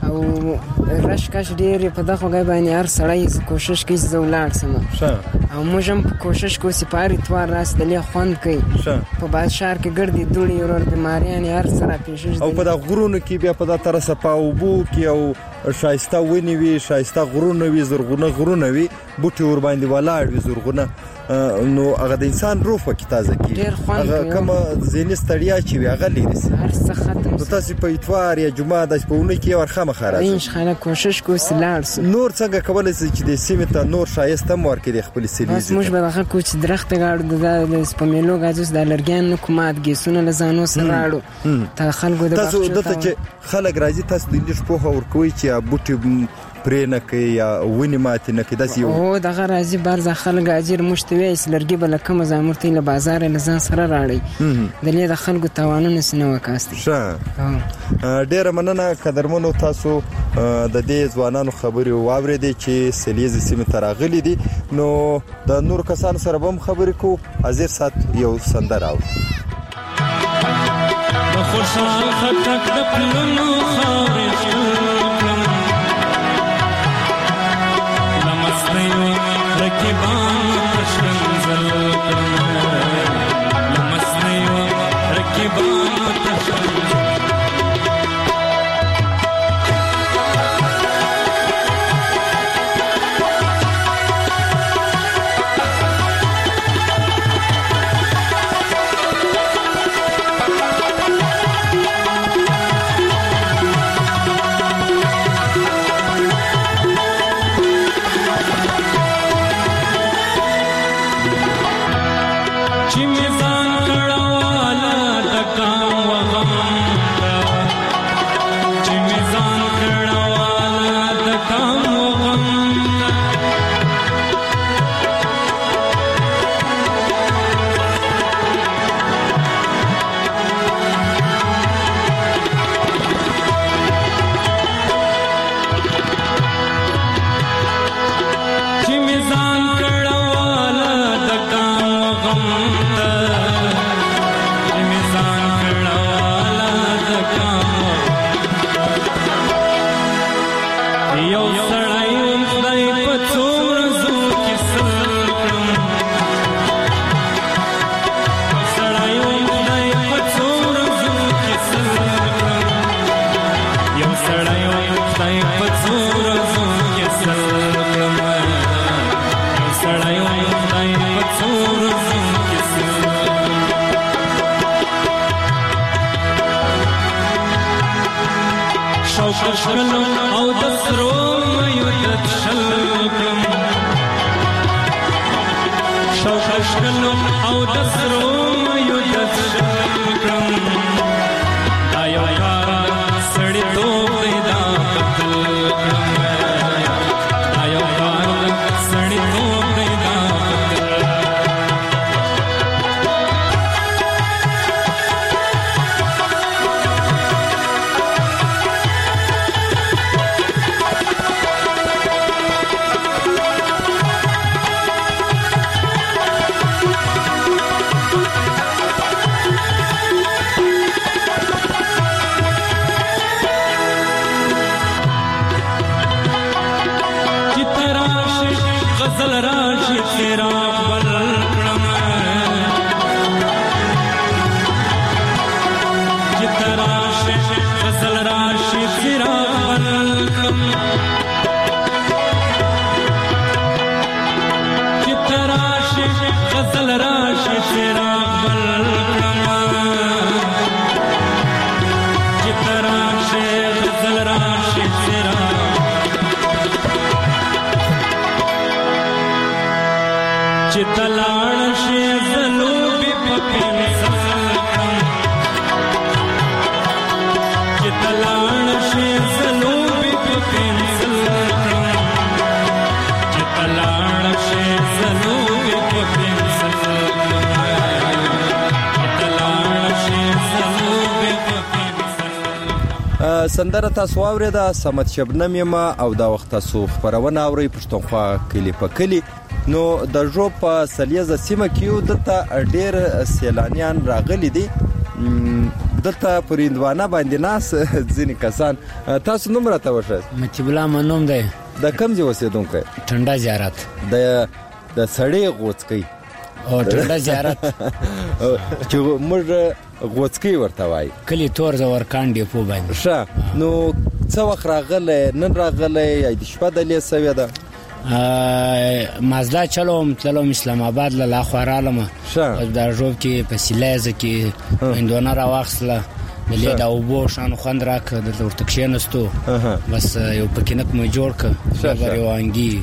او رش کش ډېر په دغه غي باندې هر سړی کوشش کوي چې ولاړ سم او موږ هم کوشش کوو چې پاري توار راس دلې خوند کوي په بازار کې ګرځي دوړي ورور بیماریان هر سره پیښ او په دغه غرونو کې بیا په دغه تر صفاو بو کې او شایسته ونی وی شایسته غرونه وی زرغونه غرونه وی بوټي ور باندې ولاړ وی زرغونه نو هغه د انسان روح په کې تازه کیږي هغه کوم ذهني ستړیا چې وی هغه لري هر څه ختم نو تاسو په اتوار یا جمعه د پهونه کې ورخه مخارج ان شاء الله کوشش کوو سلاړ نور څنګه کولای شي چې د سیمه ته نور شایسته مور کې د خپل سیمه بس موږ به هغه کوچ درخت غاړو د سپمیلو غاځوس د لرګیان حکومت ګیسونه لزانو سره راړو ته خلکو د تاسو دته چې خلک راځي تاسو د لیش په ورکوي چې بوټي پرې نه کوي یا ونی ماتې نه کوي داسې او دغه راځي بارزه خلک اجر مشتوي سلرګي بل کوم زامرتي له بازار لزان سره راړي د لې د خلکو توانونه سينه وکاستي ډېر مننه قدرمنو تاسو د دې ځوانانو خبري واورېدې چې سلیز سیمه تراغلي دي نو د نور کسان سره هم خبرې کو حاضر سات یو سندر او خوشحال خټک د پلونو خارج ركبان تشنزل لمسني ركبان تشنزل او دسرو ميوت شلكم شوشكلو او دسرو ميوت شلكم ايو کار سړی تو پیدا کتل ايو کار سړی تو پیدا غزل راشي تیرا بل کړم چې تراشي غزل راشي تیرا بل کړم چې تراشي غزل راشي تیرا بل کړم چې تراشي غزل راشي تیرا چتلاړ شي زلوبي پکې سلام چتلاړ شي زلوبي پکې سلام چتلاړ شي زلوبي پکې سلام چتلاړ شي زلوبي پکې سندره تاسو اورېده سمت شبنم یما او دا وخت تاسو خبرونه اوري پښتونخوا کلی په کلی نو د جو په سلیزه سیمه کې د ډېر سیلانیان راغلي دي دلته پر هندوانه باندې ناس ځینې کسان. تاسو نوم راته وښایاست؟ مجیب الله منوم دی. د کوم ځای اوسېدونکی؟ ټنډه زیارت. د سړې غوڅکۍ او ټنډه زیارت چې موږ غوڅکۍ ورته وایي. کلی تور زورکان ډیپو باندې. ښه، نو څه وخت راغلی؟ نن راغلی یا د شپه دلې سوې ده؟ مازدا چلوم تلوم اسلام آباد له خوا رالم. دا ژوب کې په سیلایزه کې هندوانه راواخیستله، دلې د اوبو شان خوند راکړه، دلته ورته کښېنستو، بس یو پکینک مې جوړ کړ، بیا یو انګي.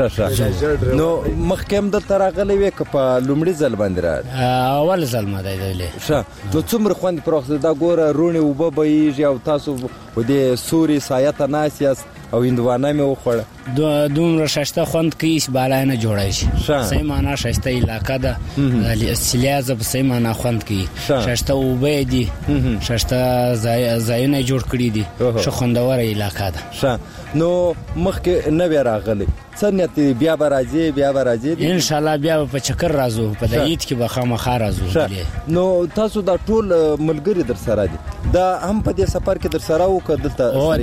نو مخکې هم دلته راغلی وې که په لومړي ځل باندې راغلی؟ اول ځل ما دی دلې. ښه، نو څومره خوند پرې واخیست؟ دا ګوره روڼې اوبه بهیږي او تاسو په دې سوري سایه ته ناست یاست او هندوانه مې وخوړه. دومره ښایسته خوند کوي چې بالا نه جوړی شي. صحیح معنا ښایسته علاقه ده، سیلیازه په صحیح معنا خوند کوي، ښایسته اوبه دي، ښایسته ځایونه جوړ کړي دي، ښه خوندوره علاقه ده. ښه، نو مخکې نه وې راغلی، څه نیت دی؟ بیا به راځې؟ ان شاء الله بیا به په چکر راځو، په د عید کې به خامخا راځو. نو تاسو دا ټول ملګري در سره دي؟ دا هم په دې سفر کې در سره وو که دلته؟ او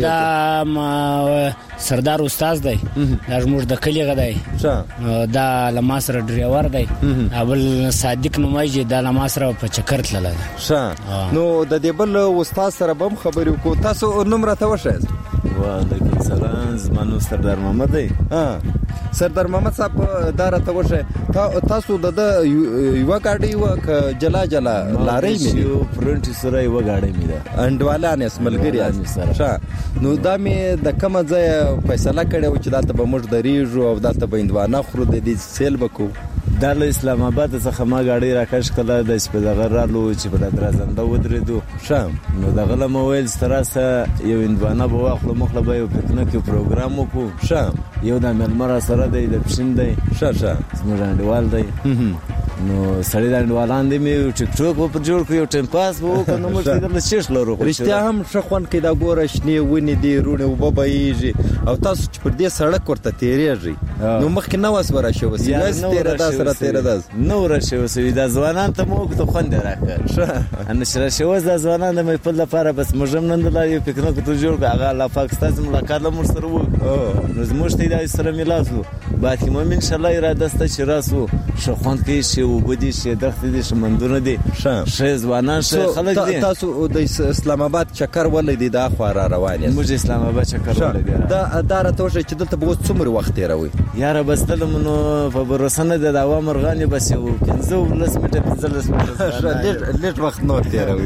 دا سردار استاد دی، دا زموږ د کلي غدی، دا له ما سره ډریور دی، بل صادق نومایي، دا له ما سره په چکر تللی دی. ښه، نو د دې بل استاد سره به هم خبرې وکړو. تاسو نوم راته وښایاست؟ وعلیکم السلام، زما نوم سردار محمد دی. سردار محمد صاحب دا راته وښایه، تاسو د یوه ګاډۍ وه که جلا لارۍ مې دي؟ فرنټ سره یوه ګاډۍ مې ده. انډوالان یاست، ملګري یاست. ښه، نو دا مې د کومه ځایه فیصله کړې وه چې دلته به موږ درېږو او دلته به هندوانه خورو، د دې سیل به کوو؟ دا له اسلام آباد څخه ما ګاډۍ راکش کړه، د شپې دغه رالو چې په درازنده ودرېدو. ښه، نو دغه له مو ویل چې راسه یو هندوانه به واخلو، مخله به یو پکنیک یو پروګرام وکړو. ښه، یو د مېلمه را سره دی، د پښین دی. ښه، زموږ انډیوال دی. نو سړی د انډیوالان دی، مې ټیک ټوک به پر جوړ کړو، یو ټایم پاس به وکړو، نو موږ دلته چیش لرو. رښتیا هم ښه خوند کوي، دا ګوره شنې ونې دي، روڼې اوبه بهیږي، او تاسو چې پر دې سړک ورته تېرېږئ نو مخکې نه وس ورشوه تېره دا سره تېره دا نه ورشوه سوي، دا ځوانان ته مو وکړو، خوند یې راکړ. نو چې راشوه دا ځوانان د محفل لپاره بس موږ هم نن دلته یو پکنیک ورته جوړ کړو، هغه الله پاک ستاسو ملاقات له موږ سره وکړو، نو زموږ ته یې سره میلاو شو. باقي مو انشاءالله اراده شته چې راسو، ښه خوند کوي، ښې اوبه دي، ښې دښتې دي، ښه مندونه دي، ښه ځوانان، ښه خلک دي. تاسو د اسلام آباد چکر ولیدئ، دا خوا را روان یاست؟ موږ اسلام آباد چکر ولیدی. دا راته وښایه چې دلته به اوس څومره وخت تېروئ؟ یاره بس دلته مو نو په بروسه نه ده، د هوا مرغان یې بس یو 15 منټه 15 منټه لږ وخت نور تېروئ.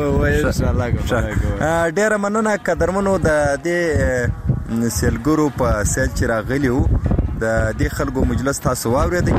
ډېره مننه قدرمنو د دې سیلګرو په سیل چې راغلي وو، د دې خلکو مجلس تاسو واورېدئ.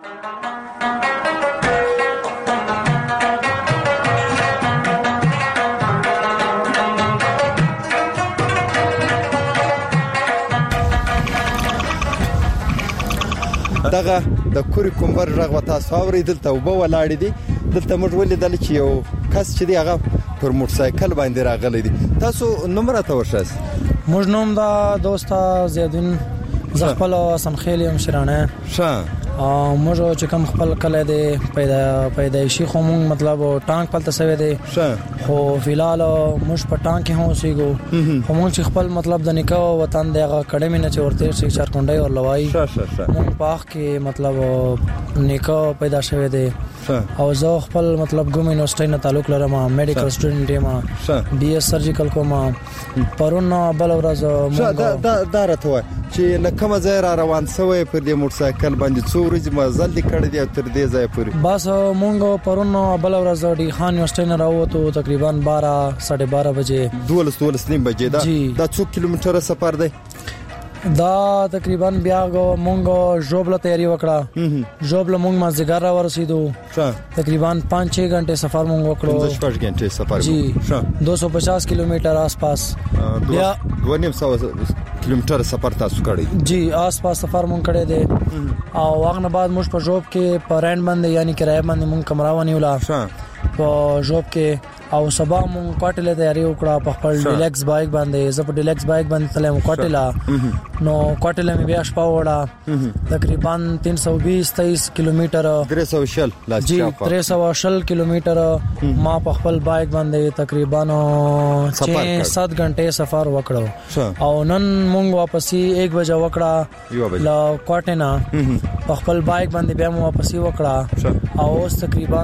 دغه د کوري کومبر غږ و تاسو اورئ، دلته اوبه ولاړې دي، دلته موږ ولیدل چې یو کس چې دی هغه پر موټرسایکل باندې راغلی دی. تاسو نوم راته وښایاست؟ موږ نوم دا دوسته زیدین، زه خپل سمخیل یم شرانه. ښه، موږ چې کوم خپل کله دی پیدایشي خو مونږ مطلب ټانک پلته سوی دی، خو فیلحال موږ په ټانک کې هم اوسېږو، خو مونږ چې خپل مطلب د نیکه وطن دی هغه کډې مې نه چې ورته شي چارکونډۍ ورلوایي، مونږ په هغه کې مطلب نیکه پیدا شوی دی. او زه خپل مطلب ګوم یونیورسيټي نه تعلق لرم، میډیکل سټوډنټ یم، بي اس سرجیکل کوم. پرون بل ورځ مونږ دا راته وایي چې له کومه ځای را روان سوی پر دې موټرسایکل باندې، څو ورځې مزل دې کړی دی تر دې ځایه پورې؟ بس مونږ پرون بل ورځ ډي خان یونیورسيټي نه راووتو، تقریبا 12:30 بجې، 12 نیم بجې. دا څو کیلومتره سفر دی؟ دا تقریبا بیا مونږ ژوبله تیاری وکړه، ژوبله مونږ مازدیګر را ورسېدو، تقریبا 5-6 غنټې سفر مونږ وکړو. 5 غنټې سفر جی، 250 کیلومتر آس پاس، بیا 2.5 کیلومتر سفر تاسو کړی؟ جی، آس پاس سفر مونږ کړی دی. او هغه نه بعد موږ په ژوب کې په رینټ باندې یعنی کرایه باندې مونږ کمره ونیوله، په ژوب کې او سبا مون کوټل تیاری وکړه په خپل ډیلکس بایک باندې. زه په ډیلکس بایک باندې تلم کوټل نو کوټل مې بیا شپه وړه تقریبا 320-23 کیلومتر 320 کیلومتر ما په خپل بایک باندې تقریبا 6-7 غنټه سفر وکړو او نن مونږ واپسی 1 بجې وکړه لا کوټنا په خپل بایک باندې بیا مو واپسی وکړه او اوس تقریبا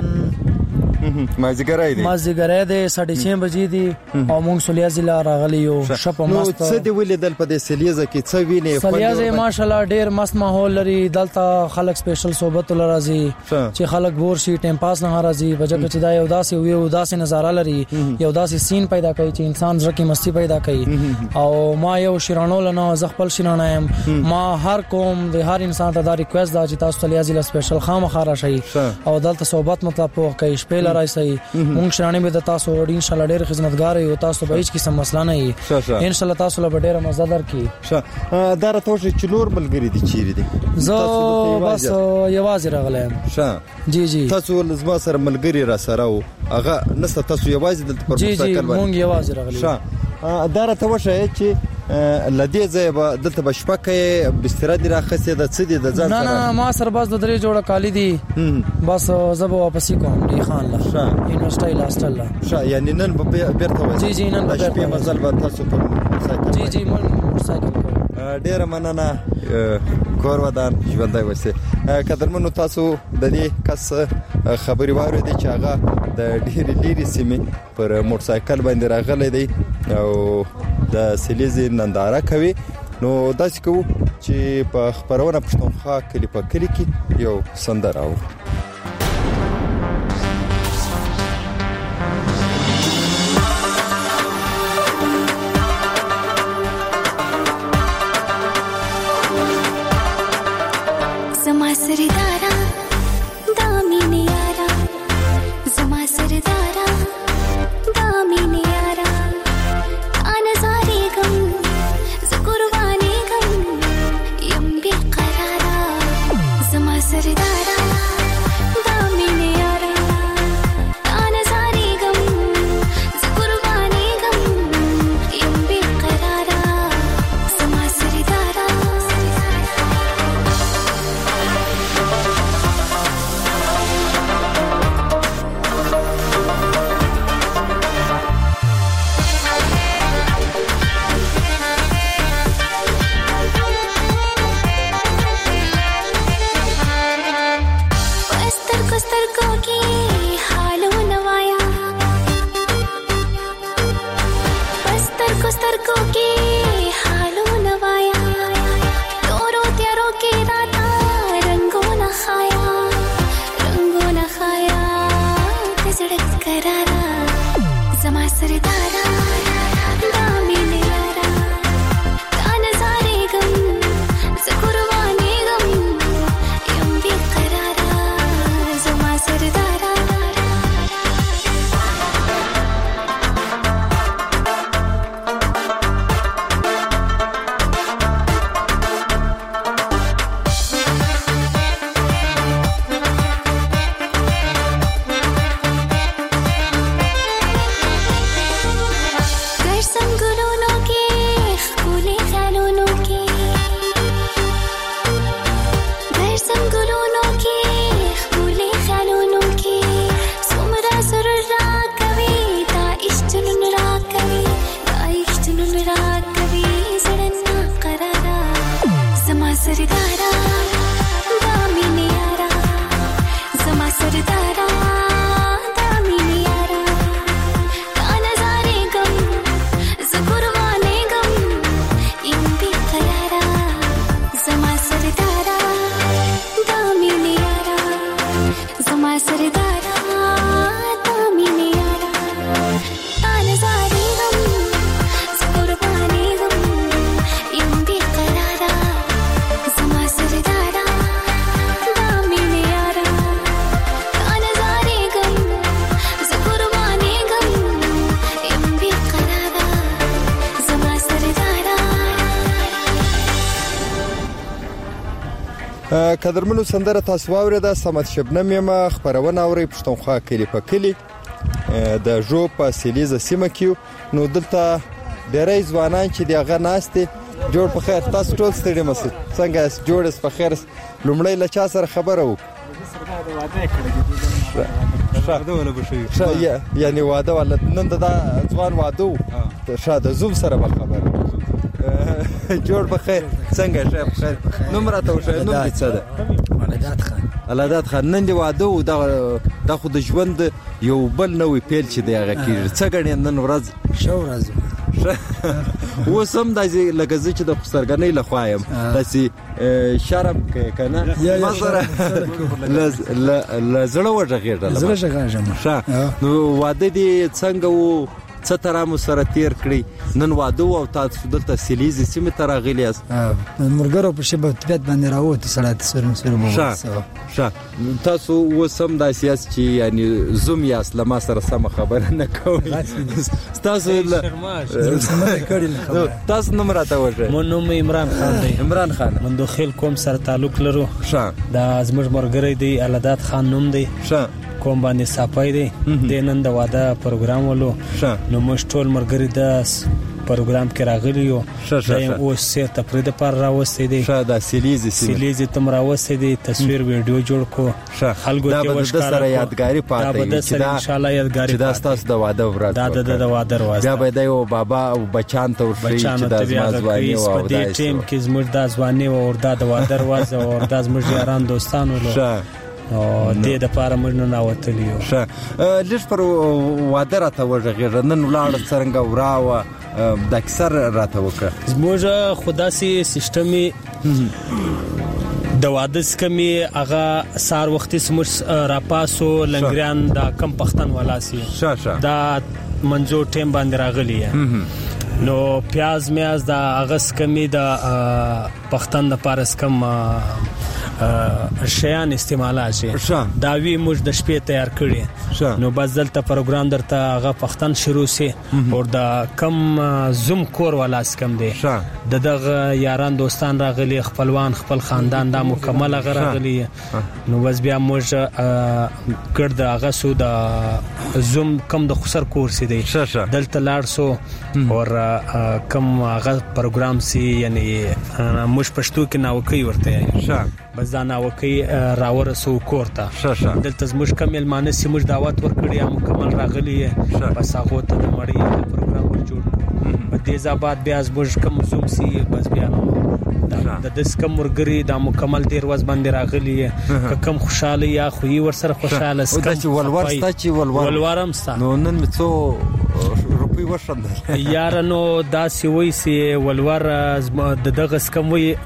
مازیګرای دی 6:30 بجې دی او مونږ سولیا ضلع راغلی یو شپ مست. نو څه دی ولیدل په دې سلیزه کې څه ویني؟ سلیزه ماشاءالله ډیر مست ماحول لري. دلته خلک سپیشل صحبت لري چې خلک ګور شي ټایم پاس نه راځي بجې چې دا یو داسې نظاره لري یو داسې سین پیدا کوي چې انسان زړه کې مستی پیدا کوي. او ما یو شیرانول نه ز خپل شیرانه يم. ما هر کوم د هر انسان ته دا ریکوست دا چې تاسو سلیزه ضلع سپیشل خامخا راشي او دلته صحبت مطلب په کوي شپه راځي. مونږ شرانه به تاسو ان شاء الله ډېر خدمتګار یو تاسو به هیڅ قسم مسله نه وي ان شاء الله تاسو له ډېر مزه درکې. دا راته چې چلور ملګری دي چیرې دي؟ زه بس یوازې راغلم. جی تاسو لزما سره ملګری را سره او هغه نسته تاسو یوازې د پرمختګ باندې؟ مونږ یوازې راغلم. دا راته وشه چې لدې ځای به دلته بشپکه بستر دی راخسته د څه دی د ځان سره؟ نه ما سره بس د درې جوړه کالی دي بس زه به واپس کوم دی خان لا یونیورسيټي لاستل لا یعنی نن به بیرته وځي. جی نن به بیرته مزل به تاسو په موټرسایکل جی موټر سایکل ډیر مننه کور ودان ژوندۍ وسه. قدرمنو تاسو د دې کس خبري واورئ چې هغه د ډېر لري سیمه پر موټر سایکل باندې راغلی دی او د سلیزې ننداره کوي. نو داسې کوو چې په خبرونه پښتونخوا کلی په کلی کې یو سندره اورو. قدرمنو سندره تاسو واورید د سمت شبنم یم خبرونه اوري پښتونخوا کلی په کلی د ژوب په سیلیزه سیمه کې نو دلته ډېری ځوانان چې د هغه ناستې جوړ په خیر. تاسو ټول ستړي مسئ څنګه یاست؟ جوړ یاست په خیر؟ لومړی له چا سره خبره وکړو؟ یعنی واده ولا نن دا ځوان واده و د زوم سره به خبره جوړ په خیر څنګه شه په خیر؟ نوم راته وښایه. نوم دې څه ده؟ الادات خان. نن دې واده و دا خو د ژوند یو بل نوی پیل چې دی هغه کېږي. څه ګڼې نن ورځ؟ ښه ورځ اوس هم داسې لکه زه چې د خسرګنۍ له خوا یم داسې شرم کوې که نه؟ ما سره له زړه وغږېدله. زړه غږېږم. ښه نو واده دې څنګه و؟ څه طرح مو سره تیر کړی؟ نن واده و او تاسو دلته سیلیزې سیمې ته راغلي یاست. ملګرو په شبه طبیعت باندې راووتو سړی تصویر ښه تاسو اوس هم داسې یاست چې یعنی زوم یاست، له ما سره سمه خبره نه کوئ. ستاسو تاسو نوم راته وښایئ. مو نوم عمران خان دی. عمران خان. مندوخیل قوم سره تعلق لرو. دا زموږ ملګری دی الادات خان نوم دی. کوم باندې صافای دی. د نن د واده پروګرام ولو نو موږ ټول ملګري د پروګرام کې راغلی یو. دا اوس سیر تفریح لپاره راوستي دي. دا سیلیزې تم راوستي دي. تصویر ویډیو جوړ کو خلکو ته وښکاره سره یادګاری پاتې چې دا ان شاء الله یادګاری چې دا ستاسو د واده ورځ دا د واده ورځ بیا به د یو بابا او بچان ته ورشي چې دا زما ځواني و او دا ټیم کې زموږ د ځواني او د واده ورځ او د زموږ یاران دوستانو له او دې د پاره موږ نه راوتلی یو. ښه لږ پر واده راته وغږېږه. نن ولاړه څرنګه وراوه دا کیسه راته وکړه. زموږ خو داسې سیسټمې د واده څخه هغه سهار وختي زموږ راپاسو لنګریان دا کم پښتن ولاسي دا منځو ټیم باندې راغلی نو پیاز میاز دا هغه څخه د پښتن لپاره څخه شیان استعمالات شي دا وی موږ د شپې تیار کړی نو بس دلته پروګرام درته هغه پښتن شروع سي او دا کم زوم کور ولاس کم دی دغه یاران دوستان راغلي خپلوان خپل خاندان دا مکمل غراغلي نو بس بیا موږ ګرد هغه سو د زوم کم د خسر کور سي دی دلته لاړ سو او کم هغه پروګرام سي یعنی موږ پښتو کې ناوکي ورته بس دا ناوکي راورسو کوړه دلته زموږ کمل مانسي موږ دعوت ورکړی مکمل راغلی بس هغه ته د مړی پروګرام ور جوړ په دې ځابات بیا زموږ کم زوم سي بس بیا د دس کم ورګری دا مکمل ډیر وز باندې راغلی کم خوشاله یا خو ور سره خوشاله سکه ولور ستا چې ولورم ستا نو نن مڅو روپی وشند یار نو دا سی وای سی ولور دغه سکم وای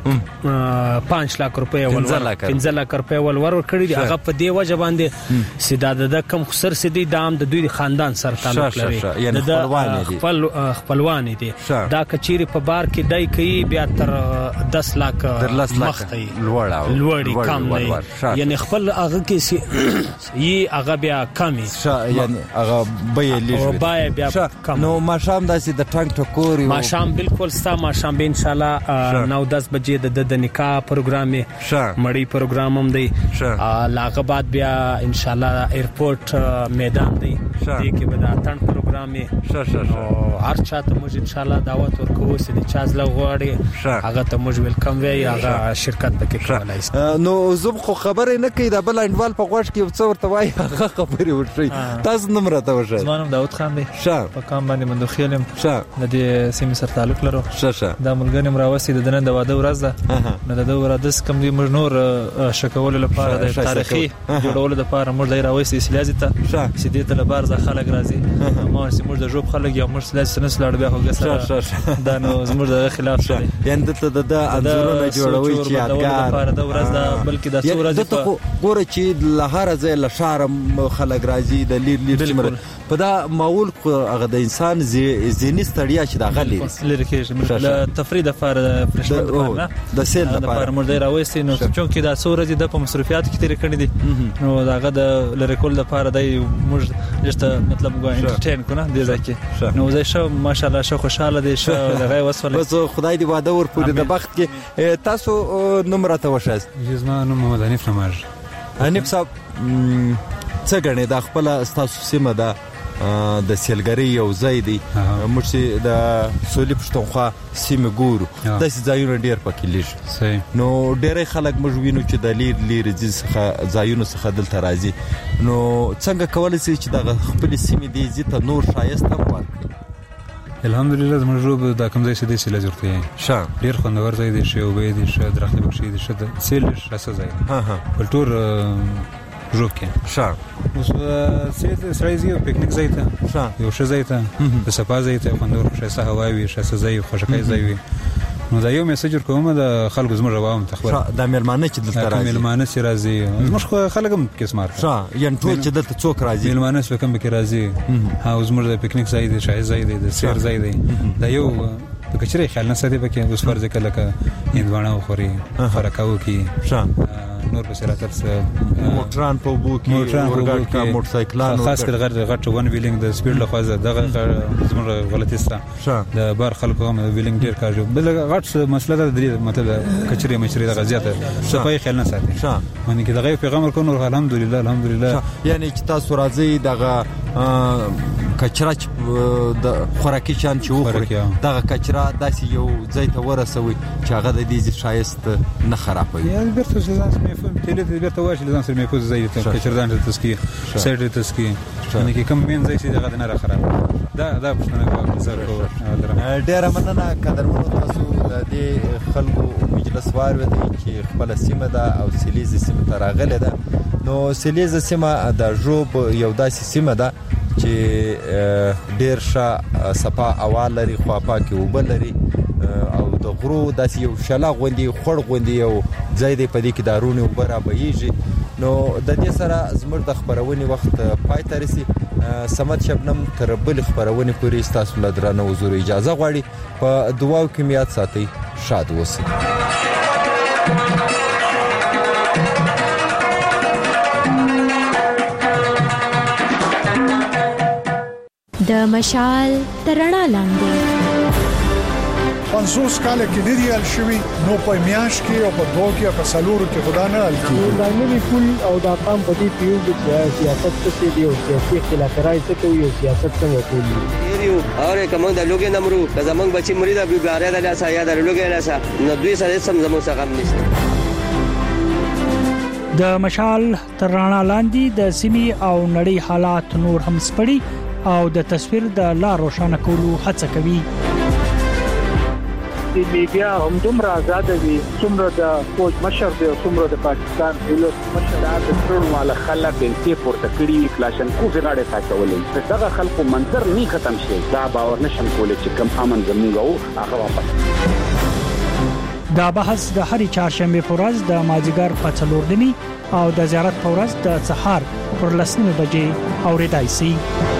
5 لک روپیا ولور 15 لک روپیا ولور کړی هغه په دی وجه باندې سیدا د کم خسر سیدی دام د دوی خاندان سره تعلق لري خپل خپلوان دي دا کچيري په بار کې دای کوي بیا تر 10 لک مخته لوړی کم نه یعنی خپل هغه کې یي هغه بیا کمی یعنی هغه به لږ بیا کم نو ما شام داسې د ټنګ ټکوري ما شام بالکل ستا ما شام به ان شاء الله 9-10 بجې د نکاح پروګرام مړی پروګرام هم دی لاغه بعد بیا ان شاء الله ایرپورټ میدان دی دې کې به دا اتن پروګرام او هر چاته موږ ان شاء الله دعوت ورکوو چې چاز لغواړي هغه ته موږ ویلکم وی هغه شرکت پکې کولای نو زوب خو خبرې نه کوي دا بل انډوال په غوښ کې یو څه ورته وایي هغه خبرې ورشي تاسو نوم راته وښایئ. زمانم داود خان دی په کام باندې مندوخیلم د دې سیمې سره تعلق لرو دا ملګری مراوسی د نن د واده ورځ ده نو د ورځ کم دی موږ نور شکول لپاره د تاریخي جوړول لپاره موږ دای راوسی سلیازي ته سیدې ته لپاره ځ خلک راځي ما سیمه د جوب خلک یا موږ سلیاز سنس لاړ بیا هوګه دا نو زموږ د خلاف شي یان دته د انځورونه جوړوي چې یادګار لپاره د ورځ ده بلکې د څو ورځې په ګوره چې لهار ځای له شارم خلک راځي د لیر سیمه په دا معول هغه د انسان ذهني ستړیا چې دا غلي لري کېږي له تفرید لپاره فرشته د سیل لپاره موږ دی راوستي نو چې دا څو ورځې د په مصرفيات کې تیر کړی دي نو داغه د لری کول لپاره دی موږ لسته مطلب غو انټرټین کنه دې ځکه نو زه شو ماشاءالله شو خوشاله دي شو دغه وسوله بس خدای دې واده ور پوری د بخت کې تاسو نمبر ته وشاست جزما نو محمد حنیف نماز حنیف صاحب څه غنې د خپل تاسو سیمه ده د سیلګری یو ځای دی موږ چې د سولې پښتونخوا سیمه ګورو د ځایونو ډیر پکې لږ نو ډیرې خلک موږ وینو چې د لیر څخه ځایونو څخه دلته راځي نو څنګه کولای شي چې د خپل سیمې دی ځته نور شایسته ورکړي الحمدلله زموږ روب دا کوم ځای چې دی سیل ضرورت یې ډیر خوندور ځای دی شی او به دی ش درخت بخشي دی ش سیل راسه ځای په ټول روب کې اوس سړی زیو پکنیک ځای ته یو ش ځای ته د صفا ځای ته خوندور ښه هوا وي ښه ځای خوشکای ځای وي نو دا یو میسج کوم د خلکو زموږ روام تخبر دا ملمانه چې دلته راځي ملمانه چې راځي زموږ خلک هم کیسمار یعنی ټول چې دلته څوک راځي ملمانه څوک هم کې راځي ها زموږ د پکنیک ځای دی شای ځای دی د سیر ځای دی دا یو د کچري خیال نه ساتي پکې اوس فرض کله ک هندوانه خوري فرکاو کې نور بسراتر موټران په بو کې ورګټ کا موټر سایکلان خاص کر غټ ون ویلینګ د سپیډ لخوا دغه زموږ غلطی سره د بار خلکو هم ویلینګ ډیر کاږي بل غټ مسله د مطلب کچري مچري د غزياته صفای خیال نه ساتي باندې کې دغه پیغام ورکو نور الحمدلله یعنی چې تاسو راځي دغه کچرا د خوراکي شان چې وخوري دغه کچرا داسې یو ځای ته ورسوي چې هغه د دې شایست نه خرابوي یعنی بیرته ځان مې فهم تل دې بیرته واش ځان سره مې پوز ځای ته کچردان ته تسکی سړی تسکی یعنی کې کم مين ځای چې دغه نه را خراب دا پښتنه په نظر کو ډیر مننه قدرمنو تاسو د دې خلکو مجلس وار ودی چې خپل سیمه ده او سلیز سیمه ته راغله ده نو سلیز سیمه د جوب یو داسې سیمه ده چې ډیر ښه صفا اواز لري خواپا کې وبل لري او د غرو داسې یو شلا غوندي خړ غوندي یو ځای دی په دې کې دارونه وبره بهيږي نو د دې سره زموږ د خبرونې وخت پای ته رسي سمت شبنم تر بل خبرونې پورې تاسو له درنه حضور اجازه غواړي په دعاو کې میات ساتي شاد اوسئ د مشال ترڼا لاندې 50 کال کې د ریال شوی نو په میاش کې او په دوه کې په سالورو کې خدا نه حل کیږي دا نوی پول او دا قام په دې پیو د سیاست څخه دی او سیاسي اختلافات څخه کوي او سیاست څنګه کوي یو اور کوم د لوګي نمرو د زمنګ بچي مرید ابي ګاره د لاسه یا د لوګي لاسه نو دوی سره سم زمو څخه غم نشته د مشال ترڼا لاندې د سیمي او نړۍ حالات نور هم سپړي او د تصویر د لا روښانه کولو هڅه کوي د میډیا هم دومره آزاد دي څومره د فوج مشر دی څومره د پاکستان دولت مشر د ټول مال خلک بنتي پورته کړی کلاشن کو غاړه تاچولې دغه خلکو منظر نه ختم شي دا باور نشم کولای چې کم امن زموږ او هغه واپس دا بحث د هرې چهارشنبه په ورځ د مازیګر په 4 نیمه او د زیارت په ورځ د سحر پر 10 بجې اوریدای شي